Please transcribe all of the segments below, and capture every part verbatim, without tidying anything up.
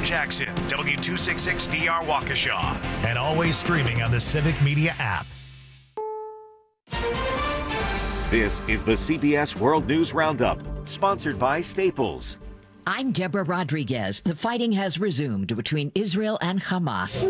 Jackson, W two sixty-six D R Waukesha, and always streaming on the Civic Media app. This is the C B S World News Roundup, sponsored by Staples. I'm Deborah Rodriguez. The fighting has resumed between Israel and Hamas.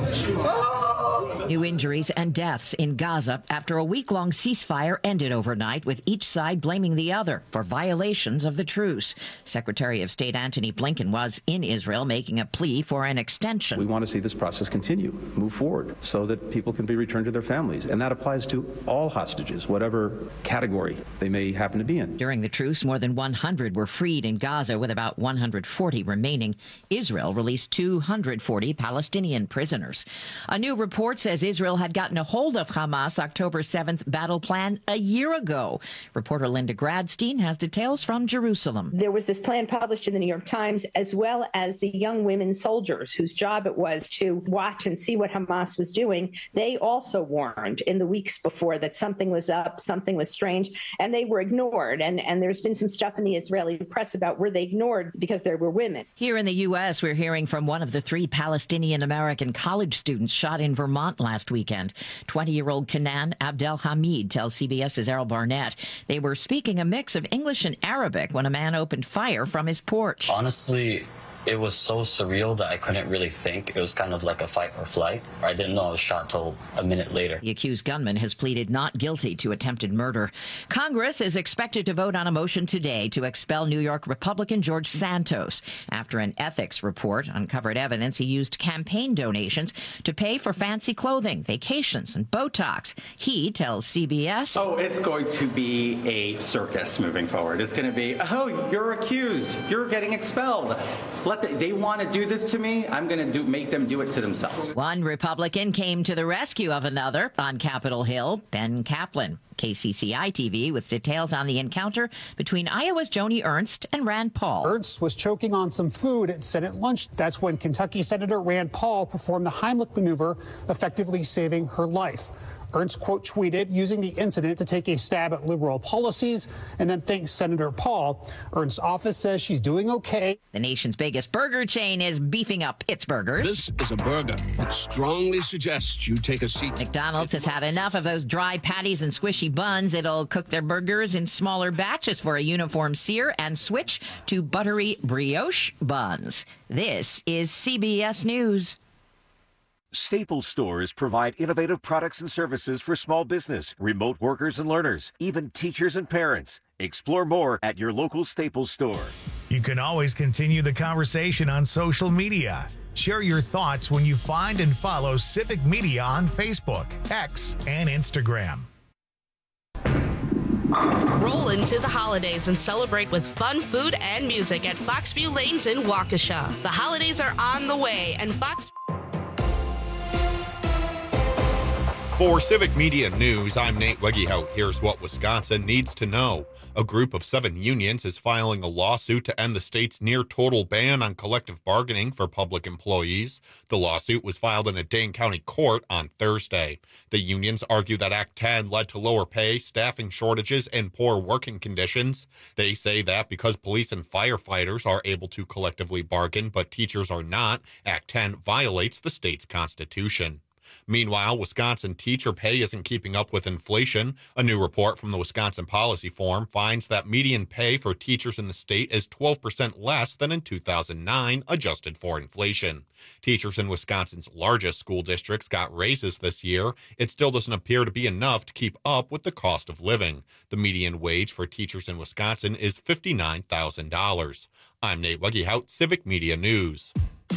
New injuries and deaths in Gaza after a week-long ceasefire ended overnight, with each side blaming the other for violations of the truce. Secretary of State Antony Blinken was in Israel making a plea for an extension. We want to see this process continue, move forward, so that people can be returned to their families. And that applies to all hostages, whatever category they may happen to be in. During the truce, more than one hundred were freed in Gaza, with about one hundred forty remaining. Israel released two hundred forty Palestinian prisoners. A new report says Israel had gotten a hold of Hamas' October seventh battle plan a year ago. Reporter Linda Gradstein has details from Jerusalem. There was this plan published in the New York Times, as well as the young women soldiers whose job it was to watch and see what Hamas was doing. They also warned in the weeks before that something was up, something was strange, and they were ignored. And, and there's been some stuff in the Israeli press about were they ignored because there were women. Here in the U S, we're hearing from one of the three Palestinian-American college students shot in Vermont last weekend. twenty-year-old Kanan Abdelhamid tells CBS's Errol Barnett they were speaking a mix of English and Arabic when a man opened fire from his porch. Honestly, it was so surreal that I couldn't really think. It was kind of like a fight or flight. I didn't know I was shot till a minute later. The accused gunman has pleaded not guilty to attempted murder. Congress is expected to vote on a motion today to expel New York Republican George Santos after an ethics report uncovered evidence he used campaign donations to pay for fancy clothing, vacations, and Botox. He tells C B S, Oh, it's going to be a circus moving forward. It's going to be, oh, you're accused. You're getting expelled. Let the, they want to do this to me. I'm going to do make them do it to themselves. One Republican came to the rescue of another on Capitol Hill, Ben Kaplan. K C C I T V with details on the encounter between Iowa's Joni Ernst and Rand Paul. Ernst was choking on some food at Senate lunch. That's when Kentucky Senator Rand Paul performed the Heimlich maneuver, effectively saving her life. Ernst quote tweeted using the incident to take a stab at liberal policies and then thanks Senator Paul. Ernst's office says she's doing okay. The nation's biggest burger chain is beefing up its burgers. This is a burger that strongly suggests you take a seat. McDonald's has had enough of those dry patties and squishy buns. It'll cook their burgers in smaller batches for a uniform sear and switch to buttery brioche buns. This is C B S News. Staples stores provide innovative products and services for small business, remote workers and learners, even teachers and parents. Explore more at your local Staples store. You can always continue the conversation on social media. Share your thoughts when you find and follow Civic Media on Facebook, X, and Instagram. Roll into the holidays and celebrate with fun food and music at Foxview Lanes in Waukesha. The holidays are on the way, and Fox... For Civic Media News, I'm Nate Wegehout. Here's what Wisconsin needs to know. A group of seven unions is filing a lawsuit to end the state's near-total ban on collective bargaining for public employees. The lawsuit was filed in a Dane County court on Thursday. The unions argue that Act ten led to lower pay, staffing shortages, and poor working conditions. They say that because police and firefighters are able to collectively bargain, but teachers are not, Act ten violates the state's constitution. Meanwhile, Wisconsin teacher pay isn't keeping up with inflation. A new report from the Wisconsin Policy Forum finds that median pay for teachers in the state is twelve percent less than in two thousand nine, adjusted for inflation. Teachers in Wisconsin's largest school districts got raises this year. It still doesn't appear to be enough to keep up with the cost of living. The median wage for teachers in Wisconsin is fifty-nine thousand dollars. I'm Nate Wegehout, Civic Media News.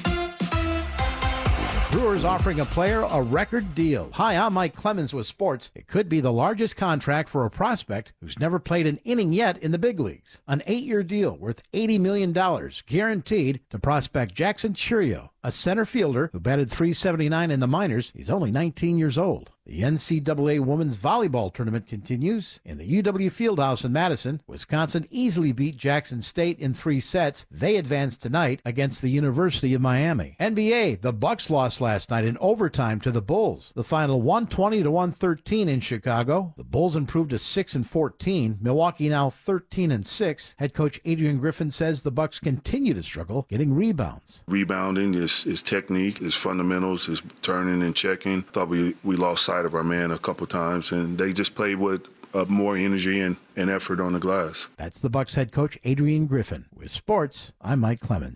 Brewers offering a player a record deal. Hi, I'm Mike Clemens with sports. It could be the largest contract for a prospect who's never played an inning yet in the big leagues. An eight-year deal worth eighty million dollars guaranteed to prospect Jackson Chourio. a center fielder who batted three seventy-nine in the minors. He's only nineteen years old. The N C double A Women's Volleyball Tournament continues. In the U W Fieldhouse in Madison, Wisconsin easily beat Jackson State in three sets. They advanced tonight against the University of Miami. N B A, the Bucks lost last night in overtime to the Bulls. The final one twenty to one thirteen in Chicago. The Bulls improved to six and fourteen. Milwaukee now thirteen and six. Head coach Adrian Griffin says the Bucks continue to struggle getting rebounds. Rebounding is, is technique, is fundamentals, is turning and checking. Thought we, we lost sight of our man a couple times, and they just played with uh, more energy and, and effort on the glass. That's the Bucks head coach Adrian Griffin. With sports, I'm Mike Clemens.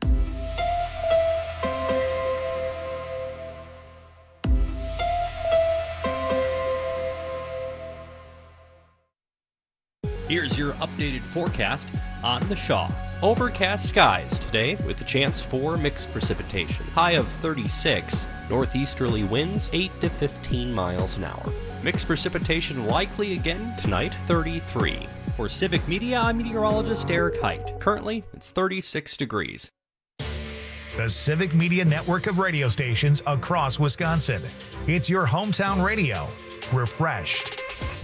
Here's your updated forecast on the Shaw. Overcast skies today with a chance for mixed precipitation. High of thirty-six. Northeasterly winds eight to fifteen miles an hour. Mixed precipitation likely again tonight, thirty-three. For Civic Media, I'm meteorologist Eric Height. Currently, it's thirty-six degrees. The Civic Media network of radio stations across Wisconsin. It's your hometown radio. Refreshed.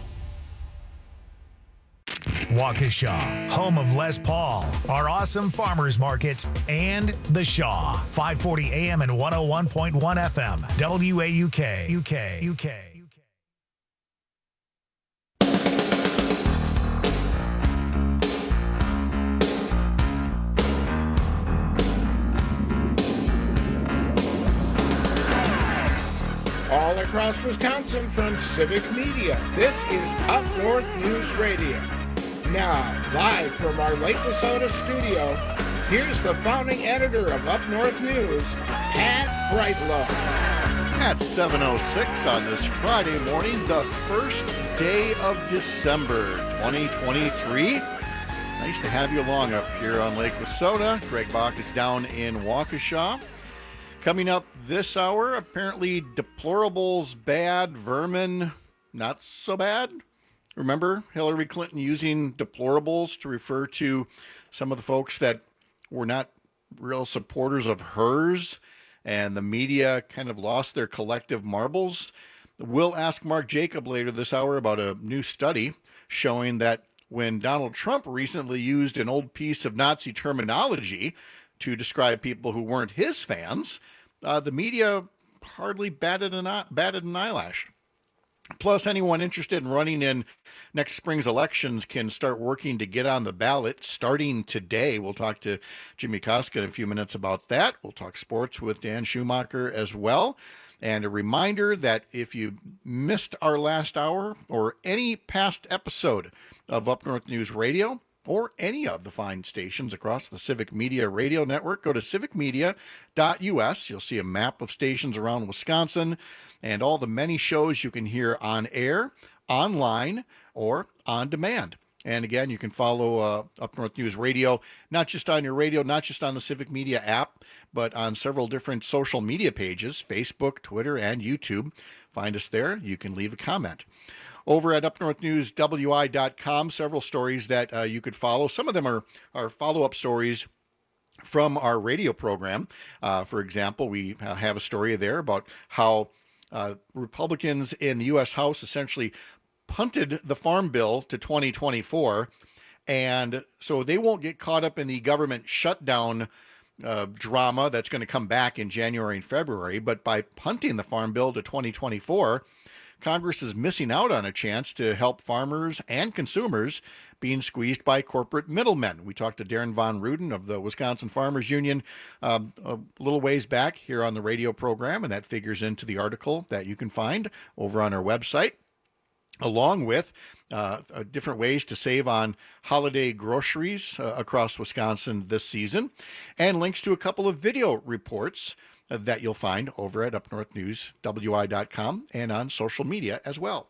Waukesha, home of Les Paul, our awesome farmers market, and The Shaw, five forty A M and one oh one point one F M, W A U K, U K, U K. All across Wisconsin from Civic Media, this is Up North News Radio. Now, live from our Lake Wissota studio, here's the founding editor of Up North News, Pat Brightlow. At seven oh six on this Friday morning, the first day of December twenty twenty-three. Nice to have you along up here on Lake Wissota. Greg Bach is down in Waukesha. Coming up this hour, apparently deplorables bad, vermin not so bad. Remember Hillary Clinton using deplorables to refer to some of the folks that were not real supporters of hers, and the media kind of lost their collective marbles? We'll ask Mark Jacob later this hour about a new study showing that when Donald Trump recently used an old piece of Nazi terminology to describe people who weren't his fans, uh, the media hardly batted an, batted an eyelash. Plus, anyone interested in running in next spring's elections can start working to get on the ballot starting today. We'll talk to Jimmy Koska in a few minutes about that. We'll talk sports with Dan Schumacher as well. And a reminder that if you missed our last hour or any past episode of Up North News Radio, or any of the fine stations across the Civic Media Radio Network, go to civic media dot U S. You'll see a map of stations around Wisconsin and all the many shows you can hear on air, online, or on demand. And again, you can follow uh, Up North News Radio, not just on your radio, not just on the Civic Media app, but on several different social media pages, Facebook, Twitter, and YouTube. Find us there. You can leave a comment. Over at up north news W I dot com, several stories that uh, you could follow. Some of them are, are follow-up stories from our radio program. Uh, for example, we have a story there about how uh, Republicans in the U S House essentially punted the Farm Bill to twenty twenty-four, and so they won't get caught up in the government shutdown uh, drama that's going to come back in January and February. But by punting the Farm Bill to twenty twenty-four, Congress is missing out on a chance to help farmers and consumers being squeezed by corporate middlemen. We talked to Darren Von Ruden of the Wisconsin Farmers Union um, a little ways back here on the radio program, and that figures into the article that you can find over on our website, along with uh, different ways to save on holiday groceries uh, across Wisconsin this season, and links to a couple of video reports that you'll find over at up north news W I dot com and on social media as well.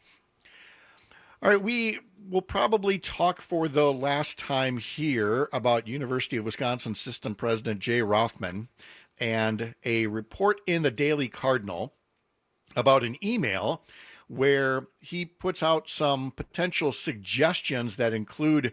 All right, we will probably talk for the last time here about University of Wisconsin System President Jay Rothman and a report in the Daily Cardinal about an email where he puts out some potential suggestions that include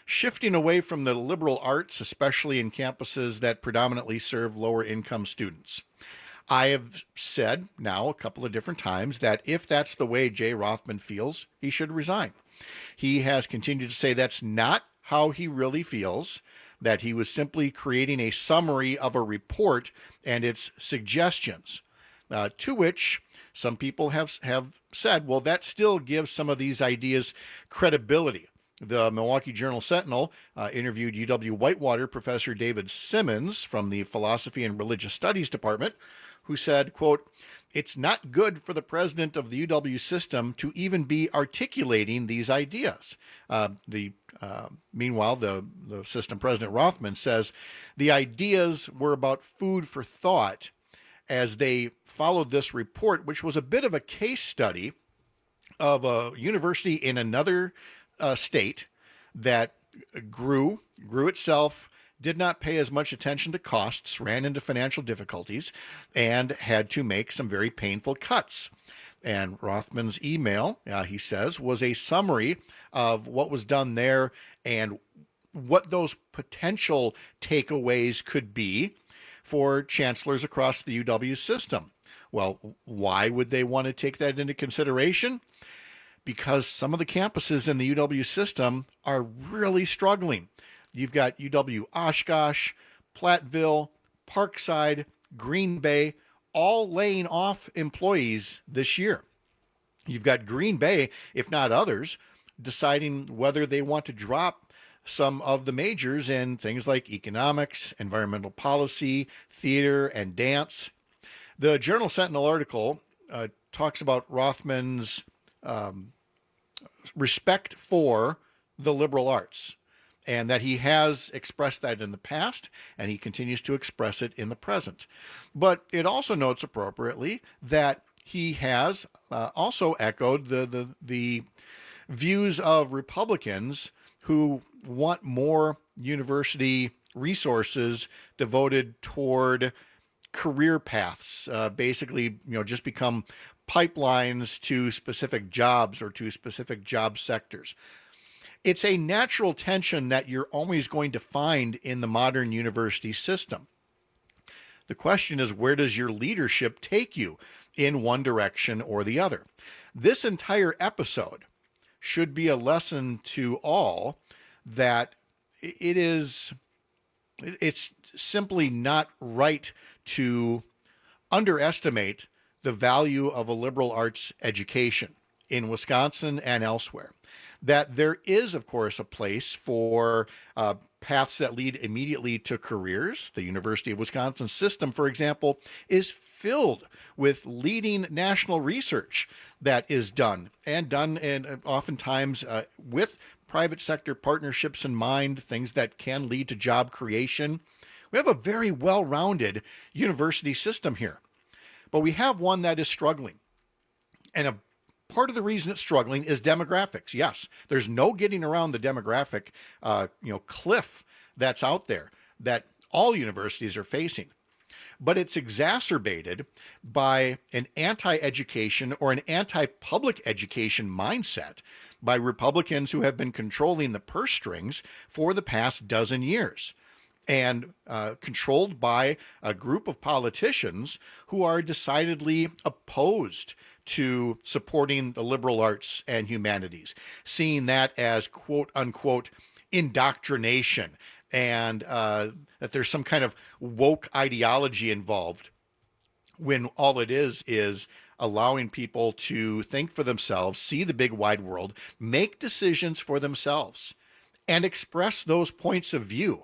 shifting away from the liberal arts, especially in campuses that predominantly serve lower income students. I have said now a couple of different times that if that's the way Jay Rothman feels, he should resign. He has continued to say that's not how he really feels, that he was simply creating a summary of a report and its suggestions, uh, to which some people have, have said, well, that still gives some of these ideas credibility. The Milwaukee Journal-Sentinel uh, interviewed U W Whitewater professor David Simmons from the Philosophy and Religious Studies Department, who said, quote, "It's not good for the president of the U W system to even be articulating these ideas." Uh, the uh, meanwhile, the, the system president Rothman says the ideas were about food for thought as they followed this report, which was a bit of a case study of a university in another uh, state that grew, grew itself, did not pay as much attention to costs, ran into financial difficulties, and had to make some very painful cuts. And Rothman's email, uh, he says, was a summary of what was done there and what those potential takeaways could be for chancellors across the U W system. Well, why would they want to take that into consideration? Because some of the campuses in the U W system are really struggling. You've got U W Oshkosh, Platteville, Parkside, Green Bay, all laying off employees this year. You've got Green Bay, if not others, deciding whether they want to drop some of the majors in things like economics, environmental policy, theater, and dance. The Journal-Sentinel article uh, talks about Rothman's um, respect for the liberal arts, and that he has expressed that in the past, and he continues to express it in the present. But it also notes appropriately that he has uh, also echoed the, the, the views of Republicans who want more university resources devoted toward career paths, uh, basically, you know, just become pipelines to specific jobs or to specific job sectors. It's a natural tension that you're always going to find in the modern university system. The question is, where does your leadership take you in one direction or the other? This entire episode should be a lesson to all that it is, it's simply not right to underestimate the value of a liberal arts education in Wisconsin and elsewhere. That there is, of course, a place for uh, paths that lead immediately to careers. The University of Wisconsin system, for example, is filled with leading national research that is done, and done and oftentimes uh, with private sector partnerships in mind, things that can lead to job creation. We have a very well-rounded university system here, but we have one that is struggling. And a part of the reason it's struggling is demographics. Yes, there's no getting around the demographic uh, you know, cliff that's out there that all universities are facing. But it's exacerbated by an anti-education or an anti-public education mindset by Republicans who have been controlling the purse strings for the past dozen years, and uh, controlled by a group of politicians who are decidedly opposed to supporting the liberal arts and humanities, seeing that as quote unquote indoctrination, and uh, that there's some kind of woke ideology involved, when all it is is allowing people to think for themselves, see the big wide world, make decisions for themselves, and express those points of view.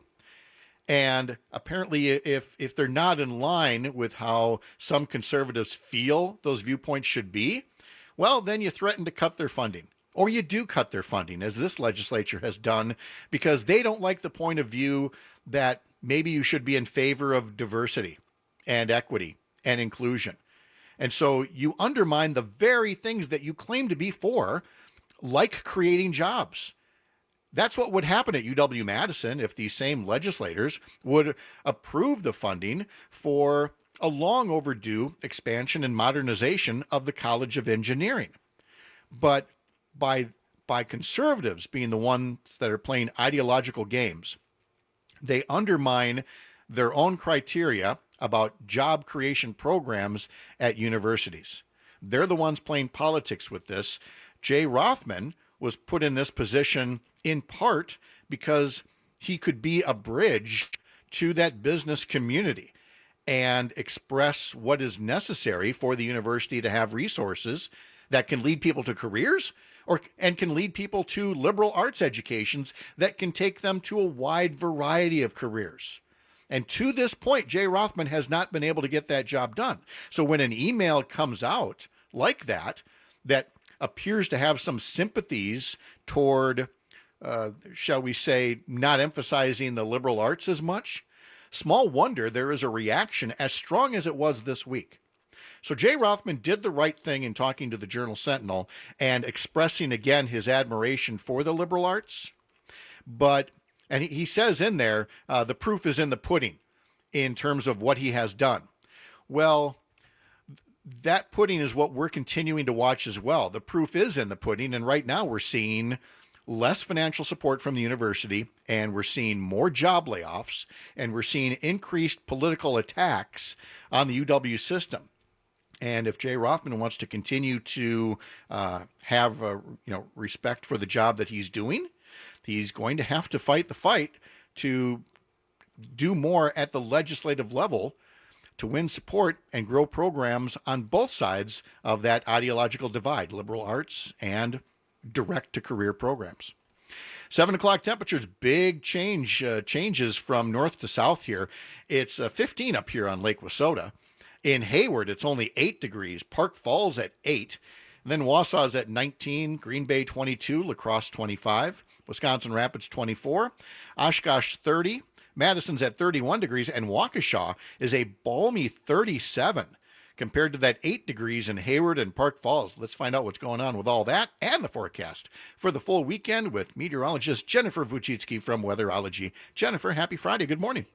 And apparently, if if they're not in line with how some conservatives feel those viewpoints should be, well, then you threaten to cut their funding. Or you do cut their funding, as this legislature has done, because they don't like the point of view that maybe you should be in favor of diversity and equity and inclusion. And so you undermine the very things that you claim to be for, like creating jobs. That's what would happen at U W-Madison if these same legislators would approve the funding for a long overdue expansion and modernization of the College of Engineering. But by by conservatives being the ones that are playing ideological games. They undermine their own criteria about job creation programs at universities. They're the ones playing politics with this. Jay Rothman was put in this position in part because he could be a bridge to that business community and express what is necessary for the university to have resources that can lead people to careers or and can lead people to liberal arts educations that can take them to a wide variety of careers. And to this point, Jay Rothman has not been able to get that job done. So when an email comes out like that, that appears to have some sympathies toward, uh, shall we say, not emphasizing the liberal arts as much, small wonder there is a reaction as strong as it was this week. So Jay Rothman did the right thing in talking to the Journal-Sentinel and expressing again his admiration for the liberal arts. But, and he, he says in there, uh, the proof is in the pudding in terms of what he has done. Well, that pudding is what we're continuing to watch as well. The proof is in the pudding, and right now we're seeing less financial support from the university, and we're seeing more job layoffs, and we're seeing increased political attacks on the U W system. And if Jay Rothman wants to continue to uh, have uh, you know respect for the job that he's doing, he's going to have to fight the fight to do more at the legislative level to win support and grow programs on both sides of that ideological divide, liberal arts and direct-to-career programs. Seven o'clock temperatures, big change, uh, changes from north to south here. It's uh, fifteen up here on Lake Wissota. In Hayward, it's only eight degrees. Park Falls at eight. And then Wausau's at nineteen. Green Bay twenty-two. La Crosse twenty-five. Wisconsin Rapids twenty-four. Oshkosh thirty. Madison's at thirty-one degrees. And Waukesha is a balmy thirty-seven compared to that eight degrees in Hayward and Park Falls. Let's find out what's going on with all that and the forecast for the full weekend with meteorologist Jennifer Vuchitsky from Weatherology. Jennifer, happy Friday. Good morning.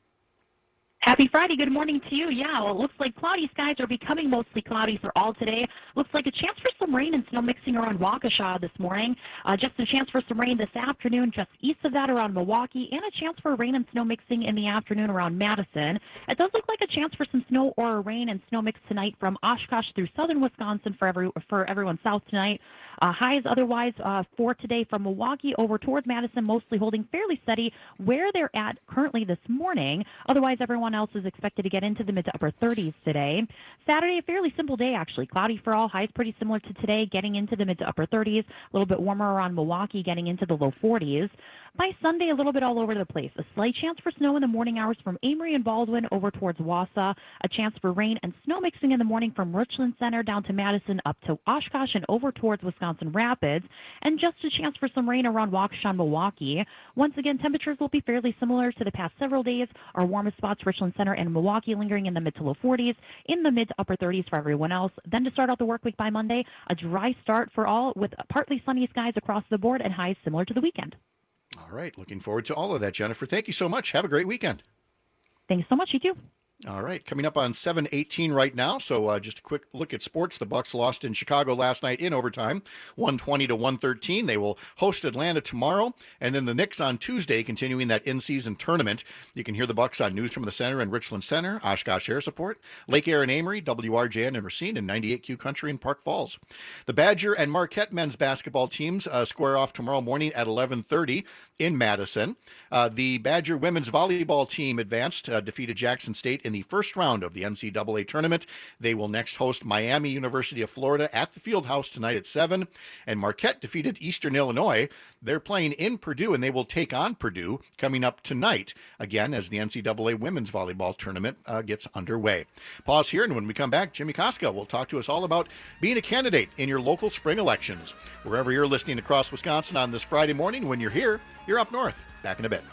Happy Friday. Good morning to you. Yeah, well, it looks like cloudy skies are becoming mostly cloudy for all today. Looks like a chance for some rain and snow mixing around Waukesha this morning. Uh, just a chance for some rain this afternoon just east of that around Milwaukee, and a chance for rain and snow mixing in the afternoon around Madison. It does look like a chance for some snow or rain and snow mix tonight from Oshkosh through southern Wisconsin for every for everyone south tonight. Uh, highs otherwise uh, for today from Milwaukee over towards Madison, mostly holding fairly steady where they're at currently this morning. Otherwise, everyone else is expected to get into the mid to upper thirties today. Saturday, a fairly simple day, actually. Cloudy for all, highs pretty similar to today, getting into the mid to upper thirties. A little bit warmer around Milwaukee, getting into the low forties. By Sunday, a little bit all over the place. A slight chance for snow in the morning hours from Amory and Baldwin over towards Wausau. A chance for rain and snow mixing in the morning from Richland Center down to Madison up to Oshkosh and over towards Wisconsin Rapids. And just a chance for some rain around Waukesha and Milwaukee. Once again, temperatures will be fairly similar to the past several days. Our warmest spots, Richland Center and Milwaukee, lingering in the mid to low forties. In the mid to upper thirties for everyone else. Then to start out the work week by Monday, a dry start for all with partly sunny skies across the board and highs similar to the weekend. All right. Looking forward to all of that, Jennifer. Thank you so much. Have a great weekend. Thanks so much. You too. All right, coming up on seven eighteen right now. So uh, just a quick look at sports. The Bucks lost in Chicago last night in overtime, one twenty to one thirteen. They will host Atlanta tomorrow, and then the Knicks on Tuesday, continuing that in-season tournament. You can hear the Bucks on News from the Center and Richland Center, Oshkosh Air Support, Lake Air and Amory, W R J N and Racine, and ninety-eight Q Country in Park Falls. The Badger and Marquette men's basketball teams uh, square off tomorrow morning at eleven thirty in Madison. Uh, the Badger women's volleyball team advanced, uh, defeated Jackson State in the first round of the N C double A tournament. They will next host Miami University of Florida at the Fieldhouse tonight at seven. And Marquette defeated Eastern Illinois. They're playing in Purdue, and they will take on Purdue coming up tonight, again, as the N C double A women's volleyball tournament uh, gets underway. Pause here, and when we come back, Jimmy Koska will talk to us all about being a candidate in your local spring elections. Wherever you're listening across Wisconsin on this Friday morning, when you're here, you're up north. Back in a bit.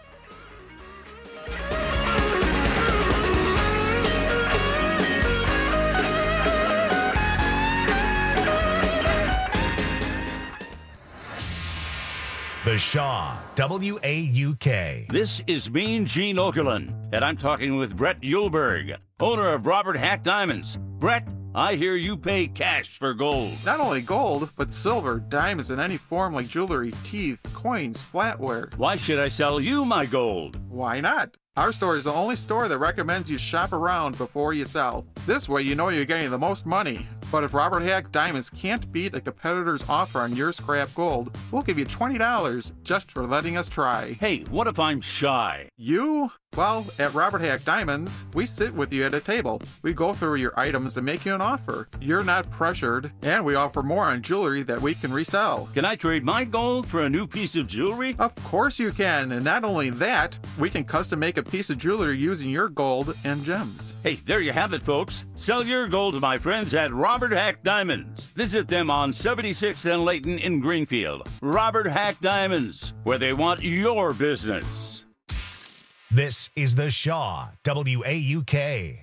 The Shaw, W A U K. This is Mean Gene Okerlund, and I'm talking with Brett Yulberg, owner of Robert Hack Diamonds. Brett, I hear you pay cash for gold. Not only gold, but silver, diamonds in any form like jewelry, teeth, coins, flatware. Why should I sell you my gold? Why not? Our store is the only store that recommends you shop around before you sell. This way you know you're getting the most money. But if Robert Hack Diamonds can't beat a competitor's offer on your scrap gold, we'll give you twenty dollars just for letting us try. Hey, what if I'm shy? You? Well, at Robert Hack Diamonds, we sit with you at a table. We go through your items and make you an offer. You're not pressured, and we offer more on jewelry that we can resell. Can I trade my gold for a new piece of jewelry? Of course you can, and not only that, we can custom make a piece of jewelry using your gold and gems. Hey, there you have it, folks. Sell your gold to my friends at Robert Hack Diamonds. Visit them on seventy-sixth and Layton in Greenfield. Robert Hack Diamonds, where they want your business. This is The Shaw, W A U K.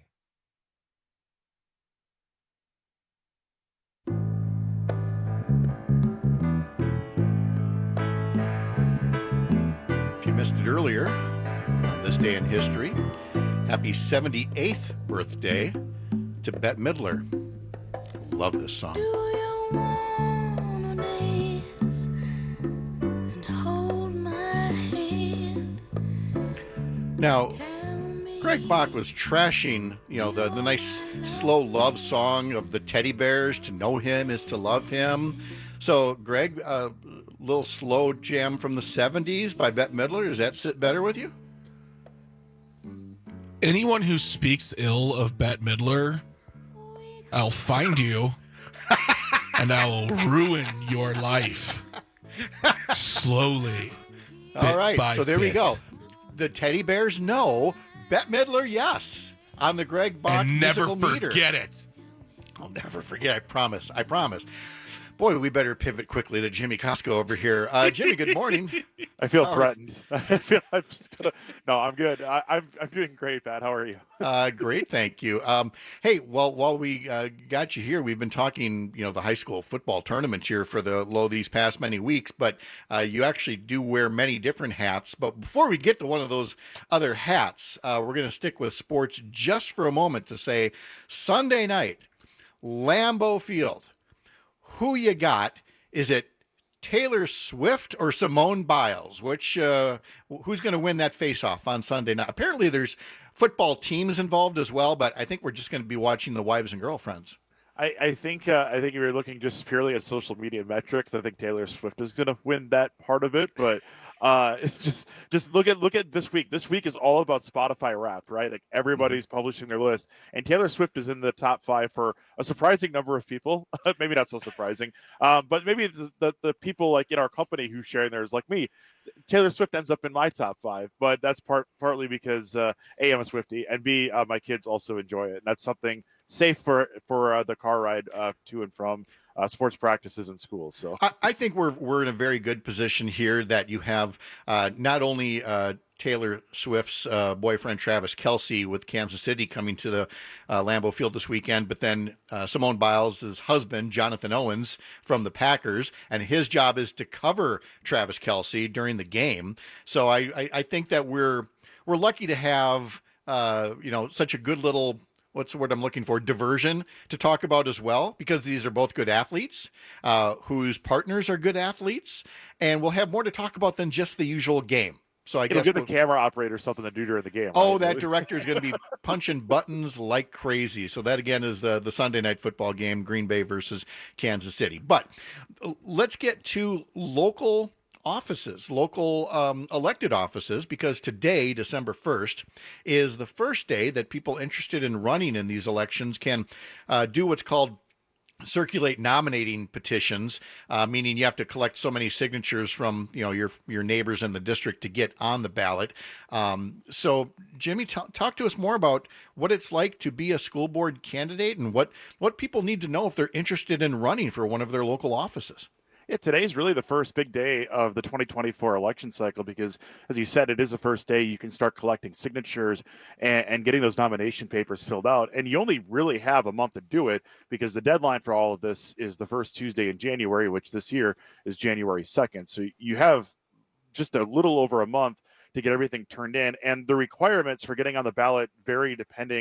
If you missed it earlier, on this day in history, happy seventy-eighth birthday to Bette Midler. Love this song. Now, Greg Bach was trashing, you know, the, the nice slow love song of the teddy bears. To know him is to love him. So, Greg, a uh, little slow jam from the seventies by Bette Midler. Does that sit better with you? Anyone who speaks ill of Bette Midler, I'll find you and I'll ruin your life slowly. All right, so there bit. we go. The teddy bears, no. Bette Midler, yes. On the Greg Bach and never musical meter. forget it. I'll never forget. I promise. I promise. Boy, we better pivot quickly to Jimmy Costco over here. Uh, Jimmy, good morning. I feel How threatened. I feel I'm just gonna. No, I'm good. I, I'm I'm doing great, Pat. How are you? uh, great, thank you. Um, hey, well, while we uh, got you here, we've been talking, you know, the high school football tournament here for the low these past many weeks. But uh, you actually do wear many different hats. But before we get to one of those other hats, uh, we're going to stick with sports just for a moment to say Sunday night, Lambeau Field. Who you got? Is it Taylor Swift or Simone Biles? Which uh, who's going to win that face-off on Sunday night? Apparently, there's football teams involved as well, but I think we're just going to be watching the wives and girlfriends. I, I think uh, I think if you're looking just purely at social media metrics, I think Taylor Swift is going to win that part of it. But uh, just just look at look at this week. This week is all about Spotify Wrapped, right? Like everybody's mm-hmm. publishing their list, and Taylor Swift is in the top five for a surprising number of people. Maybe not so surprising, um, but maybe the, the the people like in our company who sharing theirs, like me. Taylor Swift ends up in my top five, but that's part partly because uh, A, I'm a Swiftie, and B, uh, my kids also enjoy it, and that's something safe for for uh, the car ride uh, to and from uh, sports practices and schools. So I, I think we're we're in a very good position here that you have uh, not only uh, Taylor Swift's uh, boyfriend Travis Kelce with Kansas City coming to the uh, Lambeau Field this weekend, but then uh, Simone Biles' husband Jonathan Owens from the Packers, and his job is to cover Travis Kelce during the game. So I I, I think that we're we're lucky to have uh, you know such a good little. What's the word I'm looking for? Diversion to talk about as well, because these are both good athletes uh, whose partners are good athletes, and we'll have more to talk about than just the usual game. So I It'll guess give we'll... the camera operator something to do during the game. Oh, right? that director is going to be punching buttons like crazy. So that again is the the Sunday night football game, Green Bay versus Kansas City. But let's get to local offices, local um, elected offices, because today, December first, is the first day that people interested in running in these elections can uh, do what's called circulate nominating petitions, uh, meaning you have to collect so many signatures from you know your your neighbors in the district to get on the ballot. Um, so, Jimmy, t- talk to us more about what it's like to be a school board candidate and what what people need to know if they're interested in running for one of their local offices. Yeah, today's really the first big day of the twenty twenty-four election cycle because, as you said, it is the first day you can start collecting signatures and, and getting those nomination papers filled out. And you only really have a month to do it because the deadline for all of this is the first Tuesday in January, which this year is January second. So you have just a little over a month to get everything turned in. And the requirements for getting on the ballot vary depending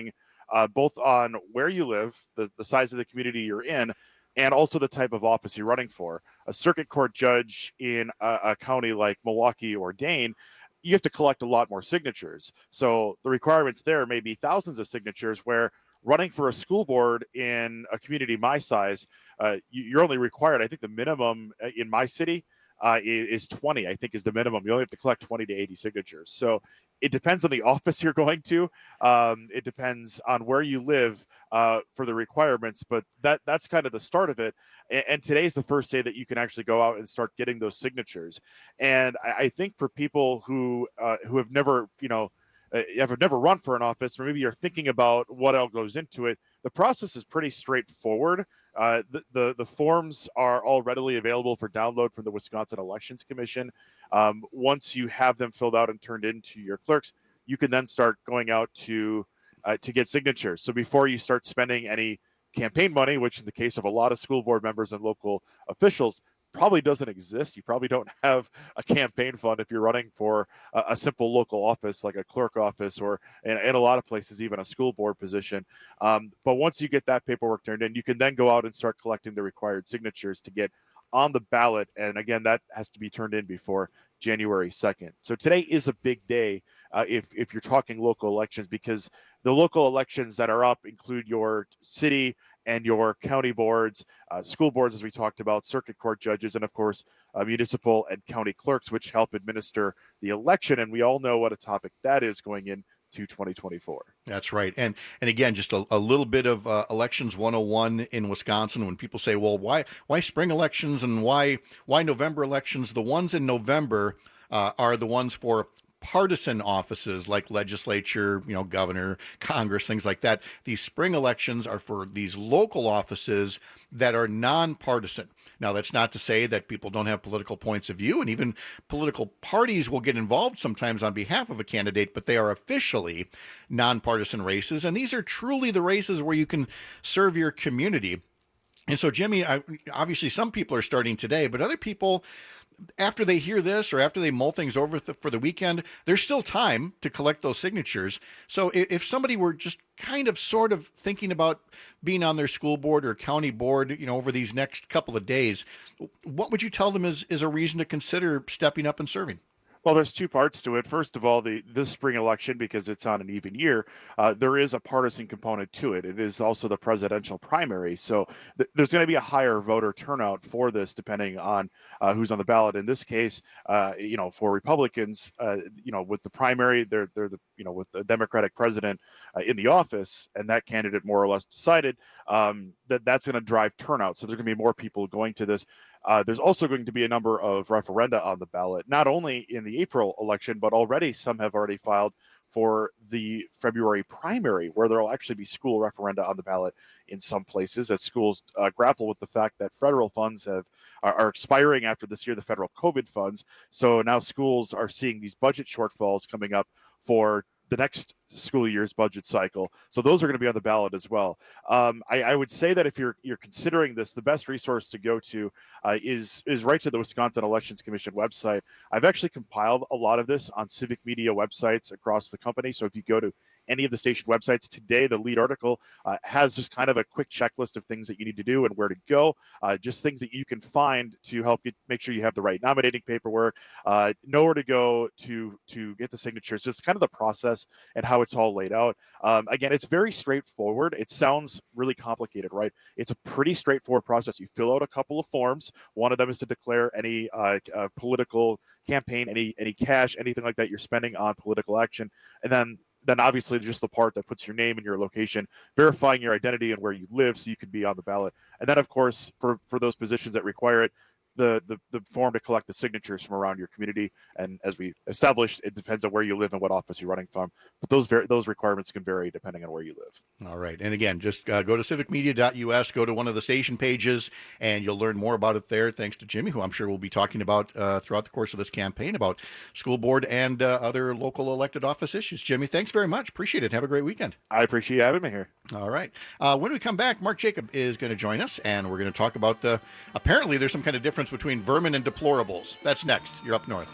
uh, both on where you live, the, the size of the community you're in, and also the type of office you're running for. A circuit court judge in a, a county like Milwaukee or Dane, you have to collect a lot more signatures. So the requirements there may be thousands of signatures, where running for a school board in a community my size, uh, you're only required, I think the minimum in my city uh, is twenty, I think is the minimum. You only have to collect twenty to eighty signatures. So it depends on the office you're going to. Um, it depends on where you live uh, for the requirements, but that that's kind of the start of it. And, and today's the first day that you can actually go out and start getting those signatures. And I, I think for people who uh, who have never, you know, uh, have never run for an office, or maybe you're thinking about what all goes into it, the process is pretty straightforward. Uh, the, the the forms are all readily available for download from the Wisconsin Elections Commission. Um, once you have them filled out and turned into your clerks, you can then start going out to uh, to get signatures. So before you start spending any campaign money, which in the case of a lot of school board members and local officials probably doesn't exist. You probably don't have a campaign fund if you're running for a, a simple local office like a clerk office, or in, in a lot of places even a school board position. Um, but once you get that paperwork turned in, you can then go out and start collecting the required signatures to get on the ballot. And again, that has to be turned in before January second. So today is a big day uh, if, if you're talking local elections, because the local elections that are up include your city and your county boards, uh, school boards, as we talked about, circuit court judges, and of course, uh, municipal and county clerks, which help administer the election. And we all know what a topic that is going in to twenty twenty-four. That's right. And and again, just a, a little bit of uh, elections one oh one in Wisconsin. When people say, well, why why spring elections and why why November elections? The ones in November uh, are the ones for partisan offices like legislature, you know, governor, Congress, things like that. These spring elections are for these local offices that are nonpartisan. Now, that's not to say that people don't have political points of view, and even political parties will get involved sometimes on behalf of a candidate, but they are officially nonpartisan races. And these are truly the races where you can serve your community. And so, Jimmy, I, obviously some people are starting today, but other people, after they hear this or after they mull things over the, for the weekend, there's still time to collect those signatures. So if, if somebody were just kind of sort of thinking about being on their school board or county board, you know, over these next couple of days, what would you tell them is, is a reason to consider stepping up and serving? Well, there's two parts to it. First of all, the this spring election, because it's on an even year, uh, there is a partisan component to it. It is also the presidential primary. So th- there's going to be a higher voter turnout for this, depending on uh, who's on the ballot. In this case, uh, you know, for Republicans, uh, you know, with the primary, they're they're the you know with the Democratic president uh, in the office, and that candidate more or less decided um, that that's going to drive turnout. So there's going to be more people going to this. Uh, there's also going to be a number of referenda on the ballot, not only in the April election, but already some have already filed for the February primary, where there will actually be school referenda on the ballot in some places as schools uh, grapple with the fact that federal funds have are, are expiring after this year, the federal COVID funds. So now schools are seeing these budget shortfalls coming up for the next school year's budget cycle. So those are going to be on the ballot as well. Um, I, I would say that if you're you're considering this, the best resource to go to uh, is is right to the Wisconsin Elections Commission website. I've actually compiled a lot of this on civic media websites across the company. So if you go to any of the station websites today, the lead article uh, has just kind of a quick checklist of things that you need to do and where to go, uh, just things that you can find to help you make sure you have the right nominating paperwork, uh, know where to go to to get the signatures, just kind of the process and how it's all laid out. Um, again, it's very straightforward. It sounds really complicated, right? It's a pretty straightforward process. You fill out a couple of forms. One of them is to declare any uh, uh, political campaign, any any cash, anything like that you're spending on political action, and then Then obviously just the part that puts your name and your location, verifying your identity and where you live so you can be on the ballot. And then, of course, for, for those positions that require it, the, the the form to collect the signatures from around your community. And as we established, it depends on where you live and what office you're running from. But those ver- those requirements can vary depending on where you live. All right. And again, just uh, go to civic media dot U S, go to one of the station pages, and you'll learn more about it there. Thanks to Jimmy, who I'm sure we'll be talking about uh, throughout the course of this campaign about school board and uh, other local elected office issues. Jimmy, thanks very much. Appreciate it. Have a great weekend. I appreciate you having me here. All right. Uh, when we come back, Mark Jacob is going to join us, and we're going to talk about the, apparently there's some kind of difference between vermin and deplorables. That's next. You're up north.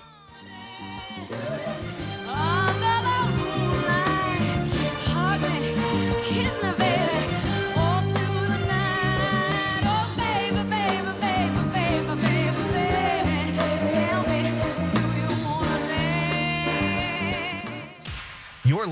Kiss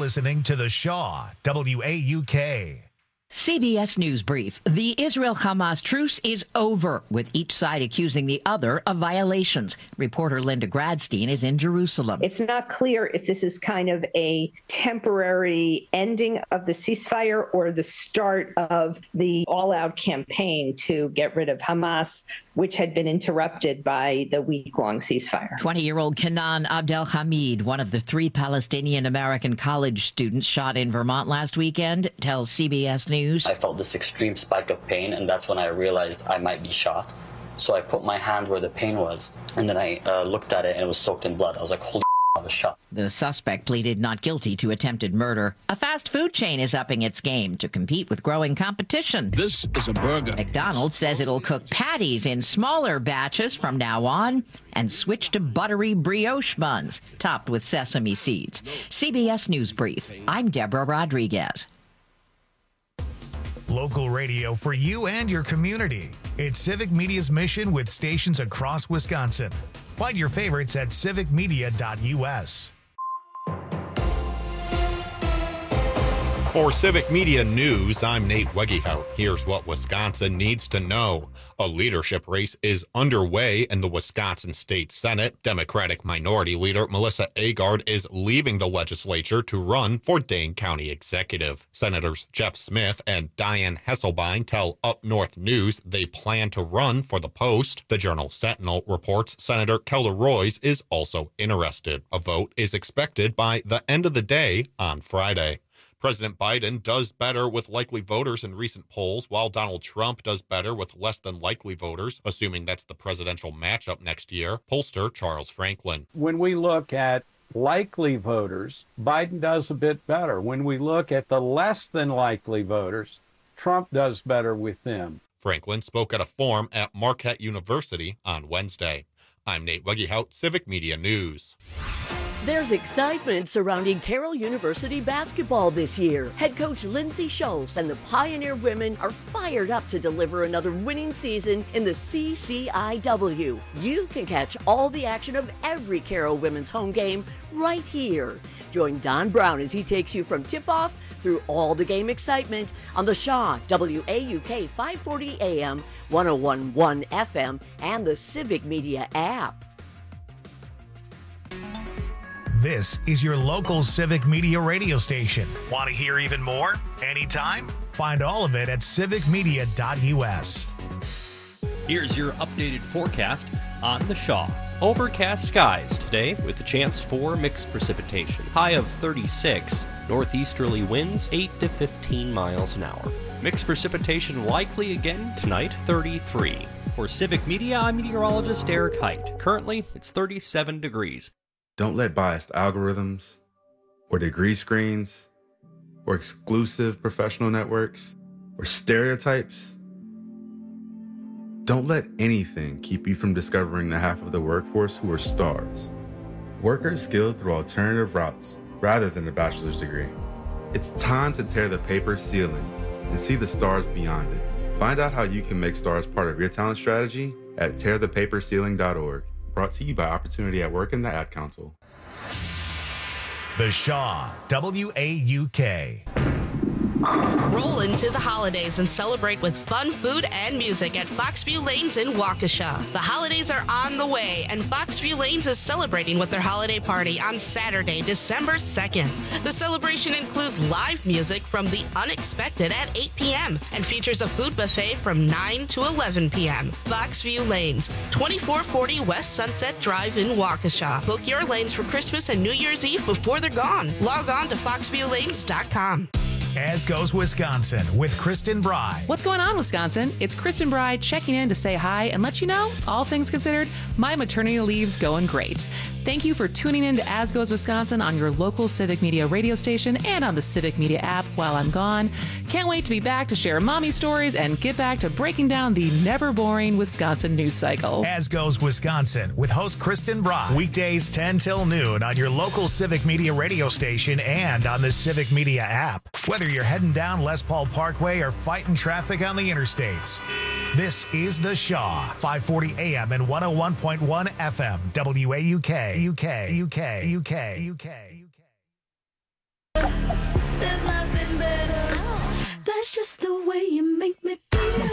listening to The Shaw, W A U K. C B S News Brief. The Israel-Hamas truce is over, with each side accusing the other of violations. Reporter Linda Gradstein is in Jerusalem. It's not clear if this is kind of a temporary ending of the ceasefire or the start of the all-out campaign to get rid of Hamas, which had been interrupted by the week-long ceasefire. twenty-year-old Kenan Abdelhamid, one of the three Palestinian-American college students shot in Vermont last weekend, tells C B S News. I felt this extreme spike of pain, and that's when I realized I might be shot. So I put my hand where the pain was, and then I uh, looked at it, and it was soaked in blood. I was like, holy I was shot. The suspect pleaded not guilty to attempted murder. A fast food chain is upping its game to compete with growing competition. This is a burger. McDonald's says it'll cook patties in smaller batches from now on and switch to buttery brioche buns topped with sesame seeds. C B S News Brief. I'm Deborah Rodriguez. Local radio for you and your community. It's Civic Media's mission with stations across Wisconsin. Find your favorites at civic media dot U S. For Civic Media News, I'm Nate Wegehout. Here's what Wisconsin needs to know. A leadership race is underway in the Wisconsin State Senate. Democratic Minority Leader Melissa Agard is leaving the legislature to run for Dane County Executive. Senators Jeff Smith and Diane Hesselbein tell Up North News they plan to run for the post. The Journal Sentinel reports Senator Keller Royce is also interested. A vote is expected by the end of the day on Friday. President Biden does better with likely voters in recent polls, while Donald Trump does better with less than likely voters, assuming that's the presidential matchup next year. Pollster Charles Franklin. When we look at likely voters, Biden does a bit better. When we look at the less than likely voters, Trump does better with them. Franklin spoke at a forum at Marquette University on Wednesday. I'm Nate Wegehout, Civic Media News. There's excitement surrounding Carroll University basketball this year. Head coach Lindsay Schultz and the Pioneer women are fired up to deliver another winning season in the C C I W. You can catch all the action of every Carroll women's home game right here. Join Don Brown as he takes you from tip-off through all the game excitement on the Shaw, W A U K five forty A M, one oh one point one F M, and the Civic Media app. This is your local Civic Media radio station. Want to hear even more? Anytime? Find all of it at civic media dot U S. Here's your updated forecast on the Shaw. Overcast skies today with the chance for mixed precipitation. High of thirty-six. Northeasterly winds eight to fifteen miles an hour. Mixed precipitation likely again tonight, thirty-three. For Civic Media, I'm meteorologist Eric Height. Currently, it's thirty-seven degrees. Don't let biased algorithms or degree screens or exclusive professional networks or stereotypes, don't let anything keep you from discovering the half of the workforce who are stars. Workers skilled through alternative routes rather than a bachelor's degree. It's time to tear the paper ceiling and see the stars beyond it. Find out how you can make stars part of your talent strategy at tear the paper ceiling dot org. Brought to you by Opportunity at Work and the Ad Council. The Shaw, W A U K. Roll into the holidays and celebrate with fun food and music at Foxview Lanes in Waukesha. The holidays are on the way, and Foxview Lanes is celebrating with their holiday party on Saturday, December second. The celebration includes live music from The Unexpected at eight p.m. and features a food buffet from nine to eleven p.m. Foxview Lanes, twenty-four forty West Sunset Drive in Waukesha. Book your lanes for Christmas and New Year's Eve before they're gone. Log on to foxview lanes dot com. As Goes Wisconsin with Kristen Bride. What's going on, Wisconsin? It's Kristen Bride checking in to say hi and let you know, all things considered, my maternity leave's going great. Thank you for tuning in to As Goes Wisconsin on your local Civic Media radio station and on the Civic Media app while I'm gone. Can't wait to be back to share mommy stories and get back to breaking down the never boring Wisconsin news cycle. As Goes Wisconsin with host Kristen Bride. Weekdays ten till noon on your local Civic Media radio station and on the Civic Media app. Whether you're heading down Les Paul Parkway or fighting traffic on the interstates. This is The Shaw, five forty A M and one oh one point one F M, W A U K, U K, U K, U K, U K, U K. That's just the way you make me feel.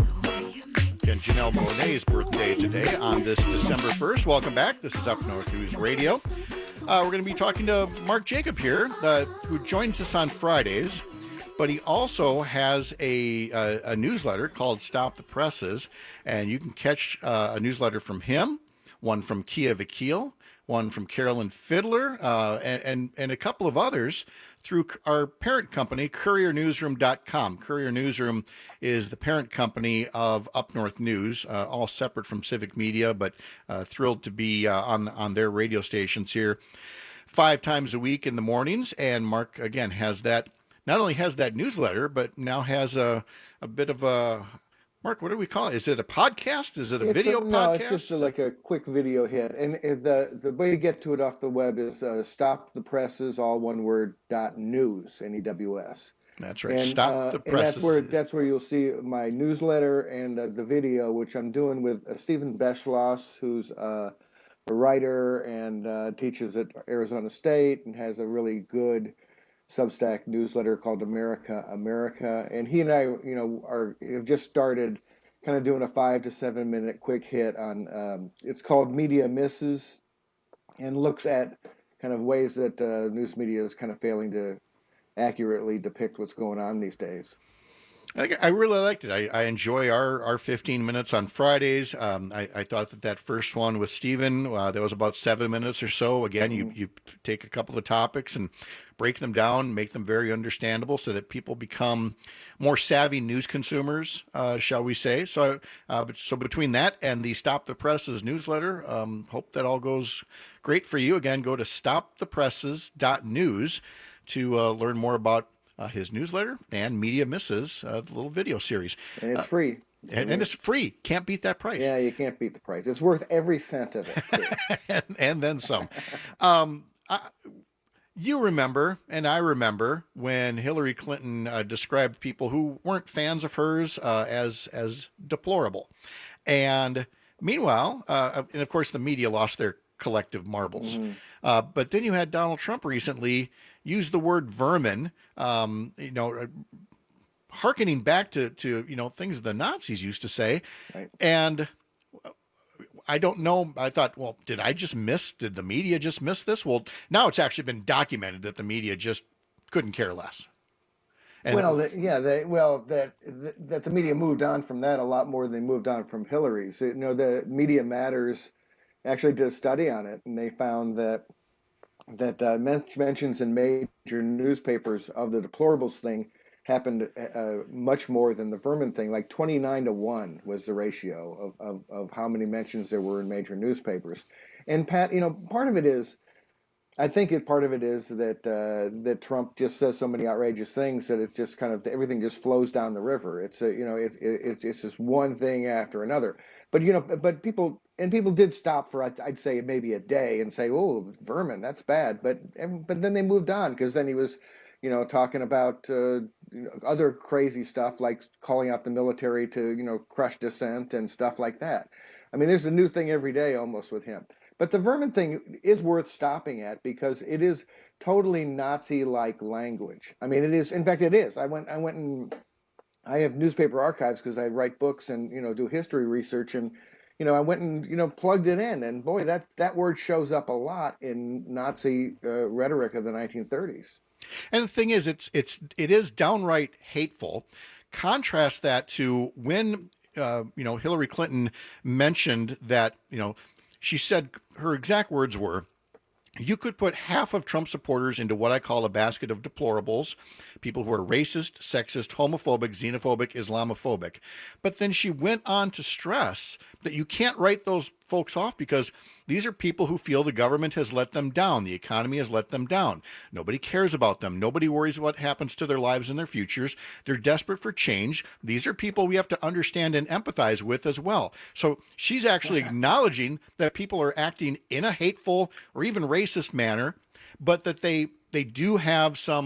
And Janelle Monáe's birthday today on this December first. Welcome back. This is Up North News Radio. Uh, we're going to be talking to Mark Jacob here, uh, who joins us on Fridays. But he also has a, a, a newsletter called Stop the Presses, and you can catch uh, a newsletter from him, one from Kia Vakil, one from Carolyn Fiddler, uh, and, and, and a couple of others through our parent company, courier newsroom dot com. Courier Newsroom is the parent company of Up North News, uh, all separate from Civic Media, but uh, thrilled to be uh, on, on their radio stations here five times a week in the mornings. And Mark, again, has that. Not only has that newsletter, but now has a, a bit of a, Mark, what do we call it? Is it a podcast? Is it a it's video a, podcast? No, it's just a, like a quick video hit. And the the way to get to it off the web is uh, Stop the Presses, all one word, dot news, N E W S. That's right. And, Stop uh, the and Presses. that's where, that's where you'll see my newsletter and uh, the video, which I'm doing with uh, Stephen Beschloss, who's uh, a writer and uh, teaches at Arizona State and has a really good Substack newsletter called America America, and he and I, you know, are have just started kind of doing a five to seven minute quick hit on. Um, it's called Media Misses, and looks at kind of ways that uh, news media is kind of failing to accurately depict what's going on these days. I, I really liked it. I, I enjoy our, our fifteen minutes on Fridays. Um, I, I thought that that first one with Stephen, uh, that was about seven minutes or so. Again, you, you take a couple of topics and break them down, make them very understandable so that people become more savvy news consumers, uh, shall we say. So uh, so between that and the Stop the Presses newsletter, um, hope that all goes great for you. Again, go to stop the presses dot news to uh, learn more about Uh, his newsletter and Media Misses, uh, the little video series. And it's uh, free. And, and it's free. Can't beat that price. Yeah, you can't beat the price. It's worth every cent of it, too. and, and then some. um, I, you remember, and I remember, when Hillary Clinton uh, described people who weren't fans of hers uh, as, as deplorable. And meanwhile, uh, and of course, the media lost their collective marbles. Mm-hmm. Uh, but then you had Donald Trump recently use the word vermin, um, you know, hearkening back to, to, you know, things the Nazis used to say. Right. And I don't know. I thought, well, did I just miss, did the media just miss this? Well, now it's actually been documented that the media just couldn't care less. And well, the, yeah, they, well, that that the media moved on from that a lot more than they moved on from Hillary's. You know, the Media Matters actually did a study on it, and they found that that uh, mentions in major newspapers of the deplorables thing happened uh, much more than the vermin thing. Like twenty-nine to one was the ratio of, of, of how many mentions there were in major newspapers. And Pat, you know, part of it is, I think it, part of it is that uh, that Trump just says so many outrageous things that it just kind of, everything just flows down the river. It's a, you know, it, it, it's just one thing after another. But, you know, but people, and people did stop for, I'd say, maybe a day and say, oh, vermin, that's bad. But but then they moved on, because then he was, you know, talking about uh, you know, other crazy stuff, like calling out the military to, you know, crush dissent and stuff like that. I mean, there's a new thing every day almost with him. But the vermin thing is worth stopping at, because it is totally Nazi-like language. I mean, it is. In fact, it is. I went. I went and I have newspaper archives because I write books and, you know, do history research, and, you know, I went and, you know, plugged it in, and boy, that that word shows up a lot in Nazi uh, rhetoric of the nineteen thirties. And the thing is, it's it's it is downright hateful. Contrast that to when uh, you know, Hillary Clinton mentioned that, you know, she said her exact words were, you could put half of Trump supporters into what I call a basket of deplorables, people who are racist, sexist, homophobic, xenophobic, Islamophobic. But then she went on to stress that you can't write those folks off, because these are people who feel the government has let them down. The economy has let them down. Nobody cares about them. Nobody worries what happens to their lives and their futures. They're desperate for change. These are people we have to understand and empathize with as well. So she's actually acknowledging that people are acting in a hateful or even racist manner, but that they they do have some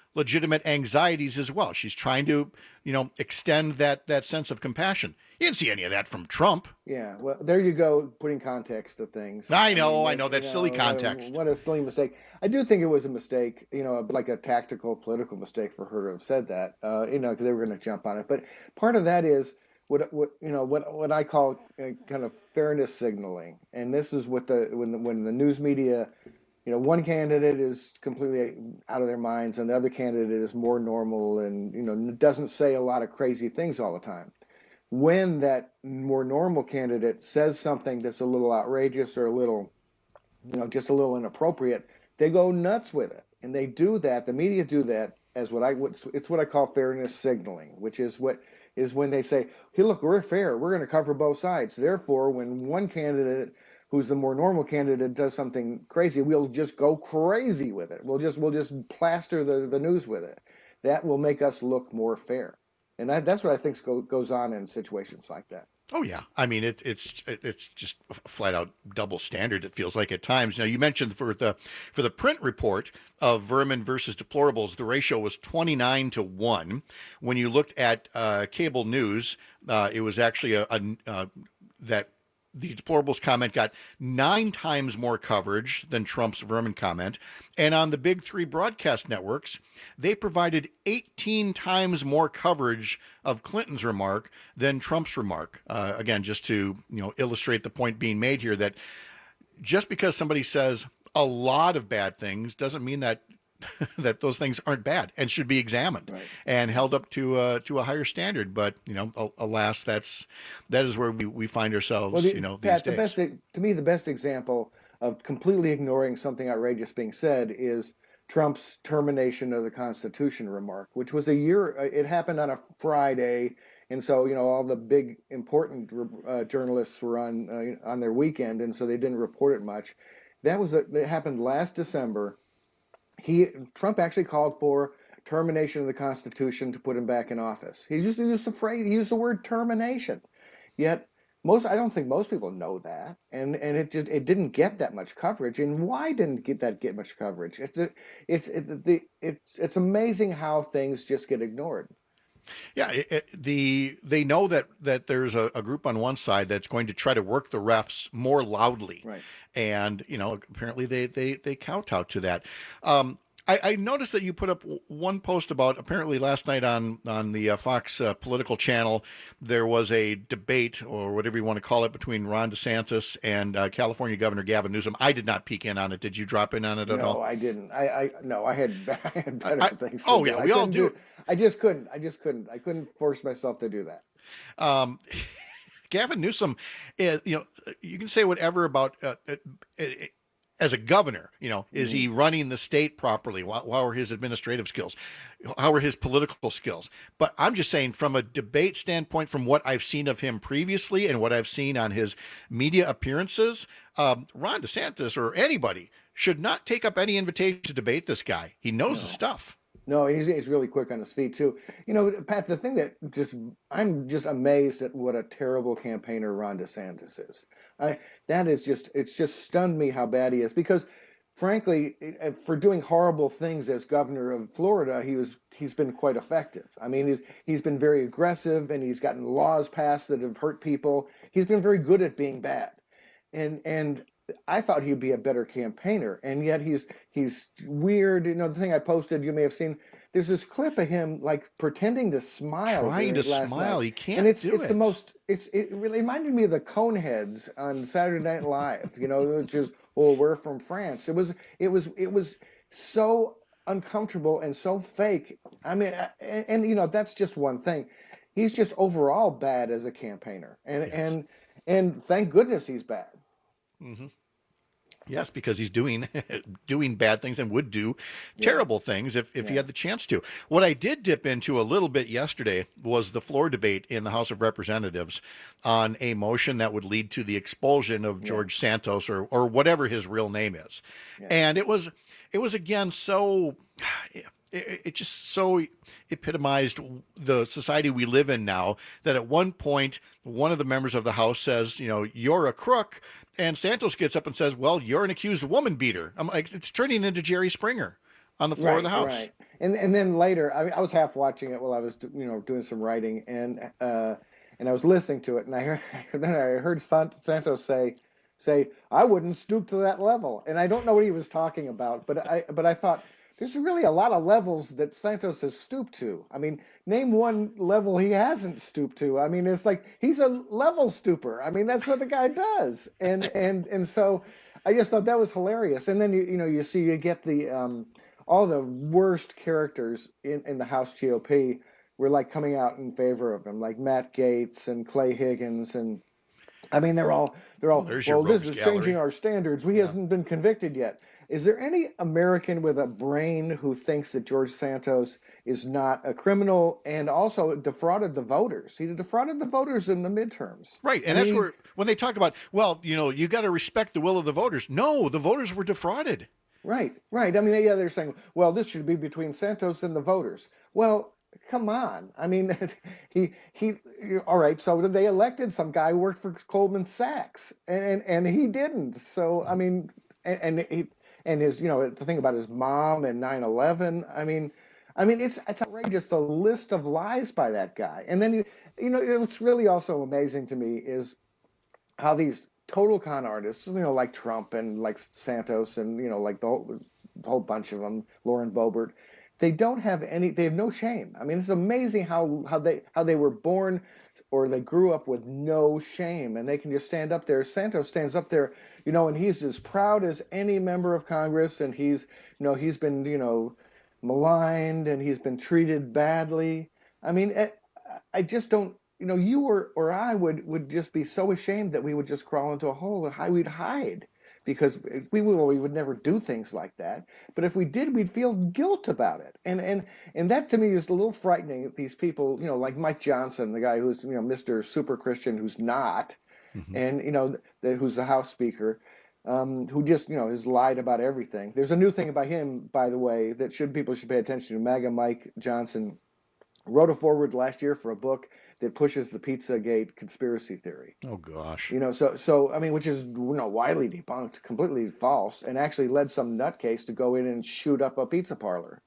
legitimate anxieties as well. She's trying to, you know, extend that that sense of compassion. You didn't see any of that from Trump. Yeah, well, there you go, putting context to things. I know, mean, I know, that's you silly what a- context. What a, silly mistake. I do think it was a mistake, you know, like a tactical political mistake for her to have said that, uh, you know, because they were going to jump on it. But part of that is what, what you know, what what I call uh, kind of fairness signaling. And this is what the when the, when the news media, you know, one candidate is completely out of their minds and the other candidate is more normal and, you know, doesn't say a lot of crazy things all the time. When that more normal candidate says something that's a little outrageous or a little, you know, just a little inappropriate, they go nuts with it. And they do that, the media do that as what I would, it's what I call fairness signaling, which is what is when they say, hey, look, we're fair, we're going to cover both sides. Therefore, when one candidate who's the more normal candidate does something crazy, we'll just go crazy with it. We'll just, we'll just plaster the, the news with it. That will make us look more fair. And that, that's what I think go, goes on in situations like that. Oh yeah, I mean it, it's it, it's just flat out double standard. It feels like at times. Now you mentioned for the for the print report of vermin versus deplorables, the ratio was twenty-nine to one. When you looked at uh, cable news, uh, it was actually a, a uh, that. The deplorables comment got nine times more coverage than Trump's vermin comment. And on the big three broadcast networks, they provided eighteen times more coverage of Clinton's remark than Trump's remark. Uh, again, just to you know illustrate the point being made here that just because somebody says a lot of bad things doesn't mean that that those things aren't bad and should be examined right. and held up to uh, to a higher standard. But you know, alas, that's that is where we, we find ourselves. Well, the, you know, Pat, these days. The best, to me, the best example of completely ignoring something outrageous being said is Trump's termination of the Constitution remark, which was a year. It happened on a Friday, and so you know all the big important uh, journalists were on uh, on their weekend, and so they didn't report it much. That was a, it happened last December. He Trump actually called for termination of the Constitution to put him back in office. He used, he used the phrase, he used the word termination. Yet most, I don't think most people know that, and and it just it didn't get that much coverage. And why didn't get that get much coverage? It's a, it's it, the it's it's amazing how things just get ignored. Yeah, it, it, the they know that that there's a, a group on one side that's going to try to work the refs more loudly, right? And you know, apparently they they they kowtow to that. Um, I, I noticed that you put up one post about apparently last night on on the uh, Fox uh, political channel. There was a debate or whatever you want to call it between Ron DeSantis and uh, California Governor Gavin Newsom. I did not peek in on it. Did you drop in on it at no, all? No, I didn't. I, I no, I had, I had better I, things. Oh to yeah, do. we I all do. do. I just couldn't. I just couldn't. I couldn't force myself to do that. Um, Gavin Newsom, is, you know, you can say whatever about. Uh, it, it, As a governor, you know, is he running the state properly? How, how are his administrative skills? How are his political skills? But I'm just saying from a debate standpoint, from what I've seen of him previously and what I've seen on his media appearances, um, Ron DeSantis or anybody should not take up any invitation to debate this guy. He knows No. the stuff. No, he's, he's really quick on his feet too. You know, Pat, the thing that just, I'm just amazed at what a terrible campaigner Ron DeSantis is. I, that is just, it's just stunned me how bad he is because frankly, for doing horrible things as governor of Florida, he was, he's been quite effective. I mean, he's, he's been very aggressive and he's gotten laws passed that have hurt people. He's been very good at being bad. And, and, I thought he'd be a better campaigner, and yet he's he's weird. You know, the thing I posted, you may have seen. There's this clip of him like pretending to smile, trying to last smile. Night. He can't and it's do it's it. the most. It's it really reminded me of the Coneheads on Saturday Night Live. You know, which is oh, we're from France. It was it was it was so uncomfortable and so fake. I mean, and, and you know that's just one thing. He's just overall bad as a campaigner, and yes. and and thank goodness he's bad. Mm-hmm. Yes, because he's doing doing bad things and would do terrible yeah. things if, if yeah. he had the chance to. What I did dip into a little bit yesterday was the floor debate in the House of Representatives on a motion that would lead to the expulsion of George yeah. Santos or or whatever his real name is. Yeah. And it was it was again so it, it just so epitomized the society we live in now that at one point one of the members of the House says, you know, you're a crook. And Santos gets up and says, well, you're an accused woman beater. I'm like, it's turning into Jerry Springer. on the floor right, of the House. Right. And and then later, I mean, I was half watching it while I was, you know, doing some writing, and uh, and I was listening to it, and I heard, then I heard Santos say, say, I wouldn't stoop to that level, and I don't know what he was talking about, but I but I thought there's really a lot of levels that Santos has stooped to. I mean, name one level he hasn't stooped to. I mean, it's like he's a level stooper. I mean, that's what the guy does, and and and so I just thought that was hilarious. And then you you know you see you get the um, all the worst characters in, in the House G O P were like coming out in favor of him, like Matt Gaetz and Clay Higgins, and I mean they're all they're all There's well, your this is rogues changing gallery. our standards. We hasn't been convicted yet. Is there any American with a brain who thinks that George Santos is not a criminal and also defrauded the voters? He defrauded the voters in the midterms. Right, and I that's mean, where when they talk about, well, you know, you got to respect the will of the voters. No, the voters were defrauded. Right, right. I mean, yeah, they're saying, well, this should be between Santos and the voters. Well, come on. I mean, he he. All right. So they elected some guy who worked for Goldman Sachs, and and he didn't. So I mean, and, and he and his, you know, the thing about his mom and nine eleven. I mean, I mean, it's it's outrageous, the list of lies by that guy. And then you you know, what's really also amazing to me is how these total con artists, you know, like Trump and like Santos and, you know, like the whole, the whole bunch of them, Lauren Boebert, they don't have any, they have no shame. I mean, it's amazing how, how they how they were born or they grew up with no shame, and they can just stand up there. Santos stands up there, you know, and he's as proud as any member of Congress, and he's, you know, he's been, you know, maligned and he's been treated badly. I mean, I, I just don't, you know, you or, or I would, would just be so ashamed that we would just crawl into a hole and hide, we'd hide because we, well, we would never do things like that. But if we did, we'd feel guilt about it. And, and, and that to me is a little frightening. These people, you know, like Mike Johnson, the guy who's, you know, Mister Super Christian, who's not, mm-hmm. and, you know, the, who's the House Speaker, um, who just, you know, has lied about everything. There's a new thing about him, by the way, that should people should pay attention to. MAGA Mike Johnson wrote a foreword last year for a book that pushes the Pizzagate conspiracy theory. Oh gosh. You know, so so I mean, which is, you know, widely debunked, completely false, and actually led some nutcase to go in and shoot up a pizza parlor.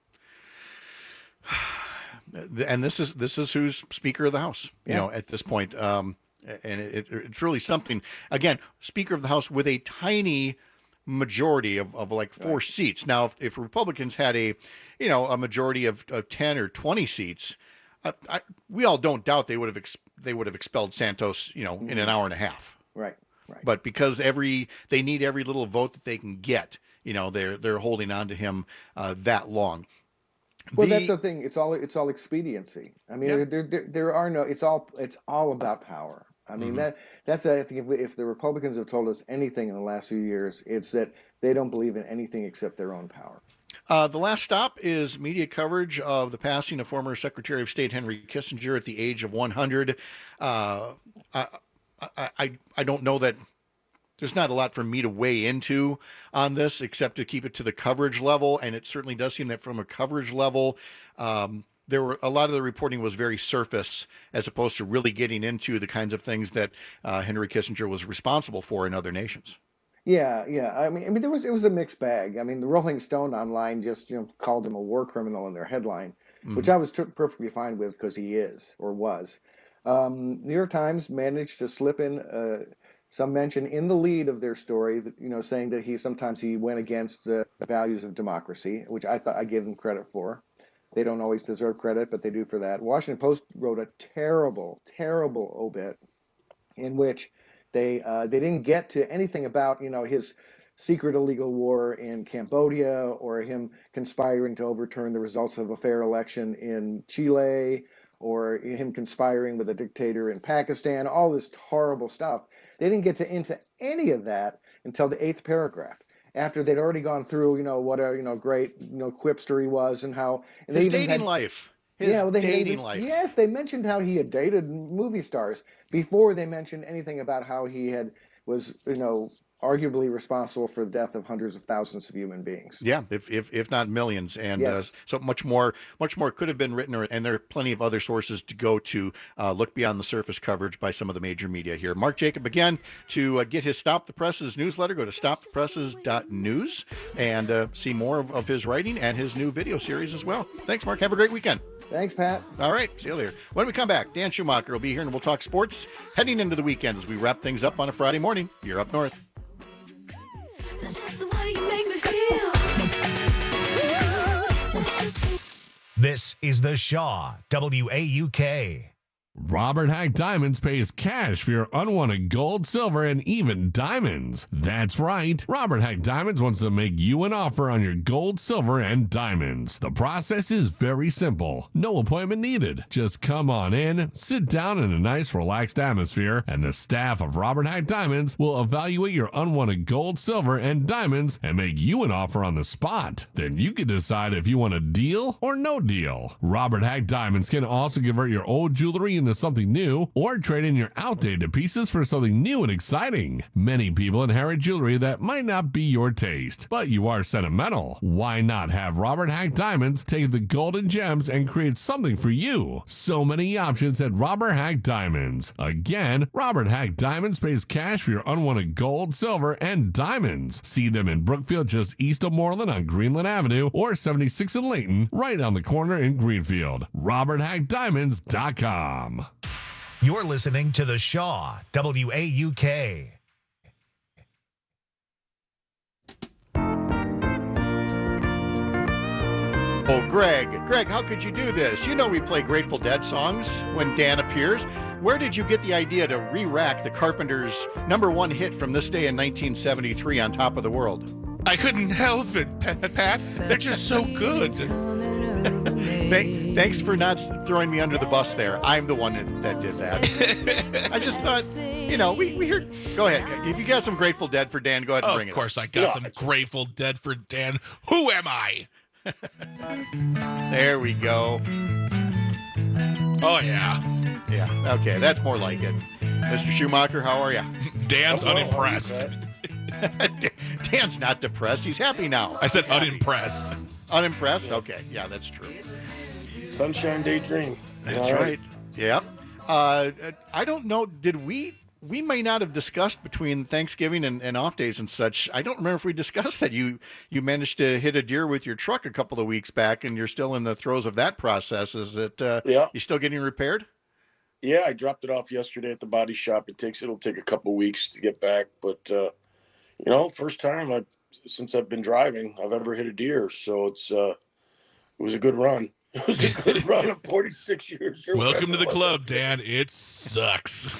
And this is this is who's Speaker of the House, you Yeah. know, at this point. Um, and it, it's really something. Again, Speaker of the House with a tiny majority of, of like four right. seats. Now, if, if Republicans had a, you know, a majority of, of ten or twenty seats, I, I, we all don't doubt they would have ex, they would have expelled Santos, you know, mm-hmm. in an hour and a half. Right, right. But because every they need every little vote that they can get, you know, they're they're holding on to him uh, that long. Well, The- that's the thing. It's all it's all expediency. I mean, Yeah. there, there there are no. It's all it's all about power. I mean Mhm. that that's I think if we, if the Republicans have told us anything in the last few years, it's that they don't believe in anything except their own power. Uh, the last stop is media coverage of the passing of former Secretary of State Henry Kissinger at the age of one hundred. Uh, I, I, I, I don't know that there's not a lot for me to weigh into on this except to keep it to the coverage level. And it certainly does seem that from a coverage level, um, there were a lot of the reporting was very surface as opposed to really getting into the kinds of things that uh, Henry Kissinger was responsible for in other nations. Yeah, yeah. I mean, I mean, there was it was a mixed bag. I mean, the Rolling Stone online just you know called him a war criminal in their headline, which I was t- perfectly fine with because he is or was. Um, New York Times managed to slip in uh, some mention in the lead of their story, that, you know, saying that he sometimes he went against the values of democracy, which I thought I gave them credit for. They don't always deserve credit, but they do for that. Washington Post wrote a terrible, terrible obit in which they uh, they didn't get to anything about, you know, his secret illegal war in Cambodia or him conspiring to overturn the results of a fair election in Chile or him conspiring with a dictator in Pakistan, all this horrible stuff. They didn't get to into any of that until the eighth paragraph, after they'd already gone through, you know, what a, you know, great, you know, quipster he was and how... And His they even dating had- life. His yeah, well, they, dating they, life. Yes, they mentioned how he had dated movie stars before they mentioned anything about how he had was, you know, arguably responsible for the death of hundreds of thousands of human beings. Yeah, if if, if not millions, and Yes. uh, so much more, much more could have been written, or, and there are plenty of other sources to go to uh, look beyond the surface coverage by some of the major media here. Mark Jacob again to uh, get his Stop the Presses newsletter. Go to stop the presses dot news and uh, see more of, of his writing and his new video series as well. Thanks, Mark. Have a great weekend. Thanks, Pat. All right, see you later. When we come back, Dan Schumacher will be here and we'll talk sports heading into the weekend as we wrap things up on a Friday morning. You're up north. This is the Shaw, W A U K. Robert Hack Diamonds pays cash for your unwanted gold, silver, and even diamonds. That's right. Robert Hack Diamonds wants to make you an offer on your gold, silver, and diamonds. The process is very simple. No appointment needed. Just come on in, sit down in a nice, relaxed atmosphere, and the staff of Robert Hack Diamonds will evaluate your unwanted gold, silver, and diamonds and make you an offer on the spot. Then you can decide if you want a deal or no deal. Robert Hack Diamonds can also convert your old jewelry into something new or trade in your outdated pieces for something new and exciting. Many people inherit jewelry that might not be your taste, but you are sentimental. Why not have Robert Hack Diamonds take the golden gems and create something for you? So many options at Robert Hack Diamonds. Again, Robert Hack Diamonds pays cash for your unwanted gold, silver, and diamonds. See them in Brookfield just east of Moreland on Greenland Avenue or seventy-six in Layton, right on the corner in Greenfield. robert hack diamonds dot com. You're listening to the Shaw, W A U K. Oh, Greg, Greg, how could you do this? You know we play Grateful Dead songs when Dan appears. Where did you get the idea to re-rack the Carpenters' number one hit from this day in nineteen seventy-three on Top of the World? I couldn't help it, Pat. Pat. They're just so good. Thank, thanks for not throwing me under the bus there. I'm the one that, that did that. I just thought, you know, we, we heard. Go ahead. If you got some Grateful Dead for Dan, go ahead and Oh, bring it of course, up. I got some Grateful Dead for Dan. Who am I? There we go. Oh, yeah. Yeah, okay, that's more like it. Mister Schumacher, how are you? Dan's unimpressed. Dan's not depressed. He's happy now. I said unimpressed. Unimpressed? Okay, yeah, that's true. Sunshine Daydream. That's All right. Yep. Uh, I don't know. Did we? We may not have discussed between Thanksgiving and, and off days and such. I don't remember if we discussed that. You you managed to hit a deer with your truck a couple of weeks back, and you're still in the throes of that process. Is it? Uh, Yeah. You still getting repaired? Yeah, I dropped it off yesterday at the body shop. It takes it'll take a couple weeks to get back, but uh, you know, first time I since I've been driving I've ever hit a deer, so it's uh, it was a good run. It was a good run of forty-six years. or Welcome to whatever the it was. club, Dan. It sucks.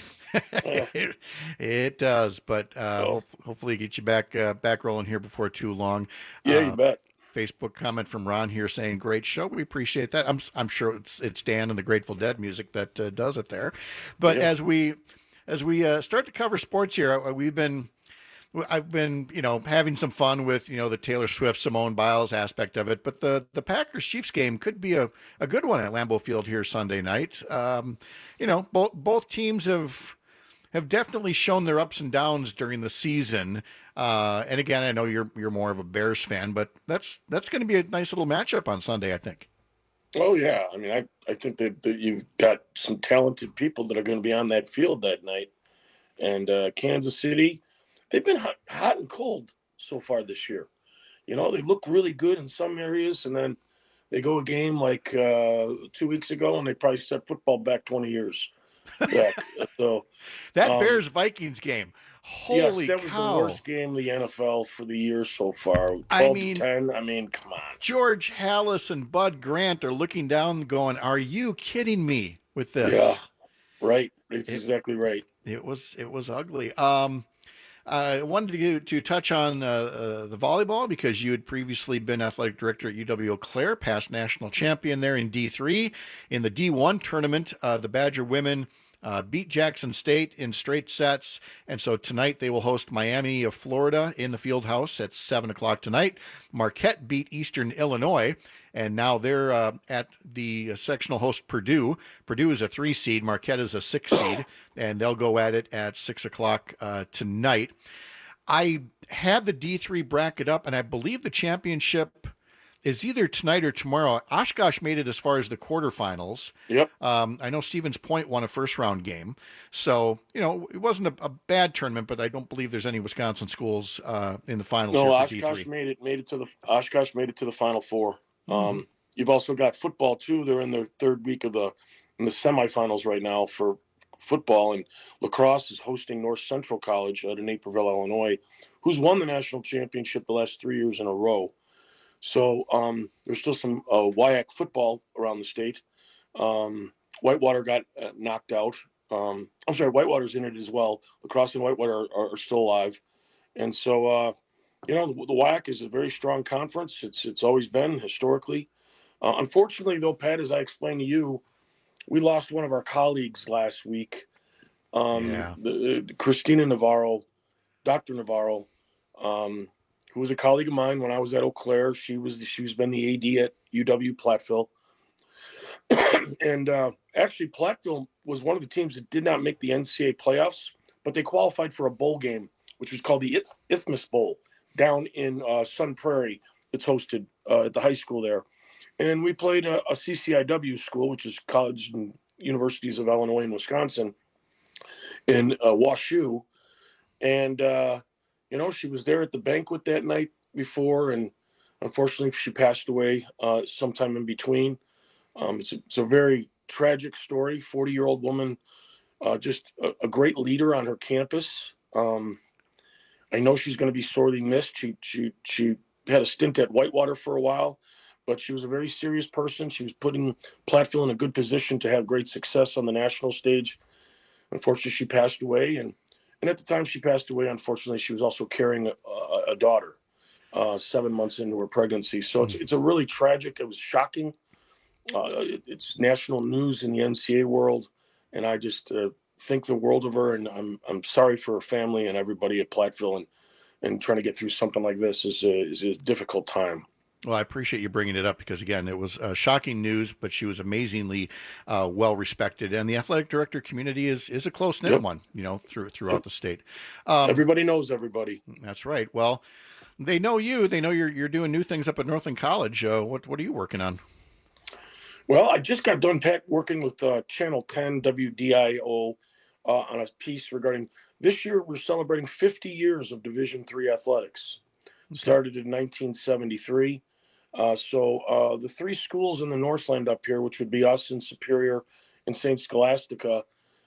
it, it does, but uh, ho- hopefully get you back uh, back rolling here before too long. Yeah, uh, you bet. Facebook comment from Ron here saying, "Great show. We appreciate that." I'm I'm sure it's it's Dan and the Grateful Dead music that uh, does it there. But Yeah. as we as we uh, start to cover sports here, uh, we've been I've been you know having some fun with you know the Taylor Swift Simone Biles aspect of it. But the the Packers Chiefs game could be a, a good one at Lambeau Field here Sunday night. Um, you know both both teams have. have definitely shown their ups and downs during the season. Uh, and again, I know you're you're more of a Bears fan, but that's that's going to be a nice little matchup on Sunday, I think. Oh yeah, I mean, I, I think that, that you've got some talented people that are going to be on that field that night, and uh, Kansas City, they've been hot, hot and cold so far this year. You know, they look really good in some areas, and then they go a game like uh, two weeks ago, and they probably set football back twenty years. back. So that um, Bears Vikings game, holy yes, that cow! was the worst game in the N F L for the year so far. twelve I to mean- ten. I mean, come on. George Hallis and Bud Grant are looking down, going, "Are you kidding me with this?" Yeah, right. It's exactly right. It was it was ugly. Um, I wanted to to touch on uh, uh, the volleyball because you had previously been athletic director at U W Eau Claire, past national champion there in D three. In the D one tournament, uh, the Badger women uh, beat Jackson State in straight sets. And so tonight they will host Miami of Florida in the field house at seven o'clock tonight. Marquette beat Eastern Illinois, and now they're uh, at the sectional host Purdue. Purdue is a three seed. Marquette is a six seed, and they'll go at it at six o'clock uh, tonight. I had the D three bracket up, and I believe the championship is either tonight or tomorrow. Oshkosh made it as far as the quarterfinals. Yep. Um, I know Stevens Point won a first-round game. So, you know, it wasn't a, a bad tournament, but I don't believe there's any Wisconsin schools uh, in the finals No, here for Oshkosh D three. made it made it to the Oshkosh made it to the Final Four. Mm-hmm. Um, you've also got football too. They're in their third week of the in the semifinals right now for football, and lacrosse is hosting North Central College out of Naperville, Illinois, who's won the national championship the last three years in a row. So um, there's still some uh, W I A C football around the state. Um, Whitewater got uh, knocked out. Um, I'm sorry, Whitewater's in it as well. Lacrosse and Whitewater are, are, are still alive. And so, uh, you know, the, the W I A C is a very strong conference. It's it's always been historically. Uh, unfortunately, though, Pat, as I explained to you, we lost one of our colleagues last week. Um, yeah. the, the Christina Navarro, Doctor Navarro, um, who was a colleague of mine when I was at Eau Claire. She was she's been the A D at U W Platteville. and uh, actually, Platteville was one of the teams that did not make the N C A A playoffs, but they qualified for a bowl game, which was called the Ith- Isthmus Bowl down in uh, Sun Prairie. It's hosted uh, at the high school there. And we played a, a C C I W school, which is College and Universities of Illinois and Wisconsin, in uh, WashU. And, uh, you know, she was there at the banquet that night before, and unfortunately she passed away uh, sometime in between. Um, it's, a, it's a very tragic story. forty-year-old woman, uh, just a, a great leader on her campus. Um, I know she's going to be sorely missed. She, she, she had a stint at Whitewater for a while, but she was a very serious person. She was putting Platteville in a good position to have great success on the national stage. Unfortunately, she passed away. And, and at the time she passed away, unfortunately, she was also carrying a, a, a daughter uh, seven months into her pregnancy. So it's, it's a really tragic, it was shocking. Uh, it, it's national news in the N C A A world. And I just uh, think the world of her, and I'm, I'm sorry for her family and everybody at Platteville, and, and trying to get through something like this is a, is a difficult time. Well, I appreciate you bringing it up because, again, it was uh, shocking news, but she was amazingly uh, well respected, and the athletic director community is is a close knit Yep. one, you know, through throughout the state. Um, Everybody knows everybody. That's right. Well, they know you. They know you're you're doing new things up at Northland College. Uh, what what are you working on? Well, I just got done, Pat, working with uh, Channel ten W D I O uh, on a piece regarding this year. We're celebrating fifty years of Division three athletics. Started in nineteen seventy-three. Uh, so uh, the three schools in the Northland up here, which would be us and Superior and Saint Scholastica,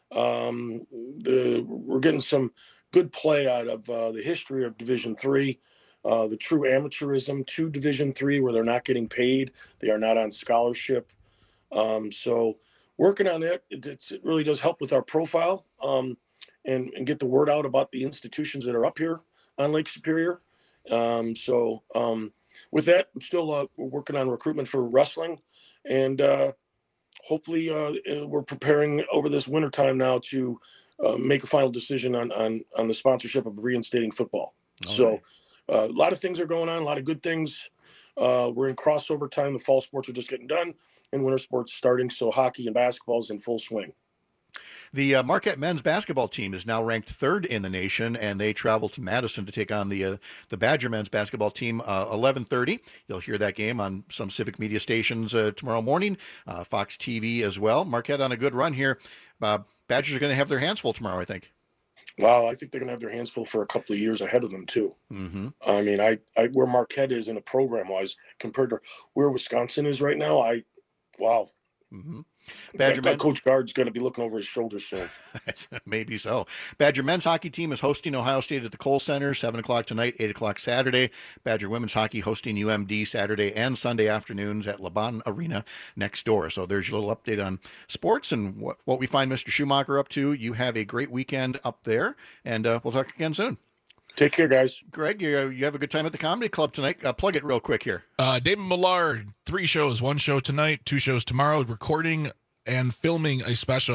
um, the, we're getting some good play out of uh, the history of Division three, uh, the true amateurism to Division three, where they're not getting paid, they are not on scholarship. Um, so working on it, it, it's, it really does help with our profile um, and, and get the word out about the institutions that are up here on Lake Superior. Um, so um, with that, I'm still uh, working on recruitment for wrestling, and uh, hopefully uh, we're preparing over this winter time now to uh, make a final decision on, on, on the sponsorship of reinstating football. All so right. uh, a lot of things are going on, a lot of good things. Uh, we're in crossover time. The fall sports are just getting done and winter sports starting. So hockey and basketball is in full swing. The uh, Marquette men's basketball team is now ranked third in the nation, and they travel to Madison to take on the uh, the Badger men's basketball team uh, eleven thirty. You'll hear that game on some civic media stations uh, tomorrow morning, uh, Fox T V as well. Marquette on a good run here. Uh, Badgers are going to have their hands full tomorrow, I think. Wow, I think they're going to have their hands full for a couple of years ahead of them, too. Mm-hmm. I mean, I, I where Marquette is in a program-wise compared to where Wisconsin is right now, I, wow. Mm-hmm. Badger men- Coach Guard's going to be looking over his shoulder soon. Maybe so. Badger men's hockey team is hosting Ohio State at the Kohl Center, seven o'clock tonight, eight o'clock Saturday. Badger women's hockey hosting U M D Saturday and Sunday afternoons at LeBon Arena next door. So there's your little update on sports and what, what we find Mister Schumacher up to. You have a great weekend up there, and uh, we'll talk again soon. Take care, guys. Greg, you, you have a good time at the Comedy Club tonight. Uh, plug it real quick here. Uh, David Millard, three shows, one show tonight, two shows tomorrow, recording and filming a special.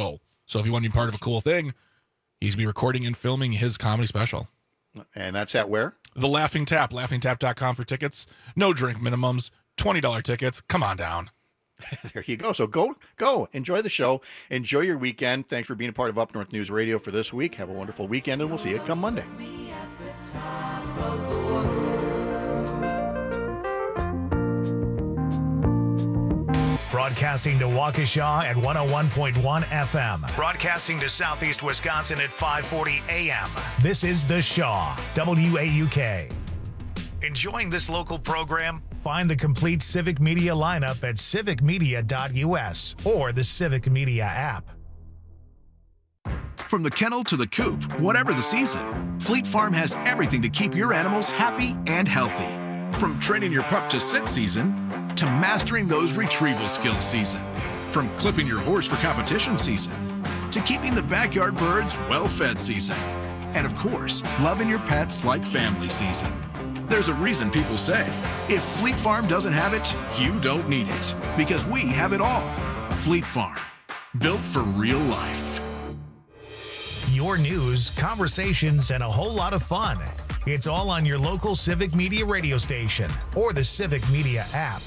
So if you want to be part of a cool thing, he's be recording and filming his comedy special. And that's at where? The Laughing Tap, laughing tap dot com for tickets. No drink minimums, twenty dollars tickets. Come on down. There you go. So go, go. Enjoy the show. Enjoy your weekend. Thanks for being a part of Up North News Radio for this week. Have a wonderful weekend, and we'll see you come Monday. Broadcasting to Waukesha at one oh one point one F M. Broadcasting to Southeast Wisconsin at five forty A M. This is The Shaw, W A U K. Enjoying this local program? Find the complete Civic Media lineup at civic media dot U S or the Civic Media app. From the kennel to the coop, whatever the season, Fleet Farm has everything to keep your animals happy and healthy. From training your pup to sit season to mastering those retrieval skills season. From clipping your horse for competition season to keeping the backyard birds well-fed season. And of course, loving your pets like family season. There's a reason people say, if Fleet Farm doesn't have it, you don't need it. Because we have it all. Fleet Farm, built for real life. Your news, conversations, and a whole lot of fun. It's all on your local Civic Media radio station or the Civic Media app.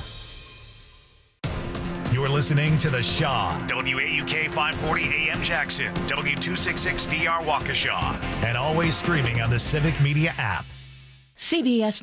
You're listening to The Shaw, W A U K five forty A M Jackson, W two sixty-six D R Waukesha, and always streaming on the Civic Media app. C B S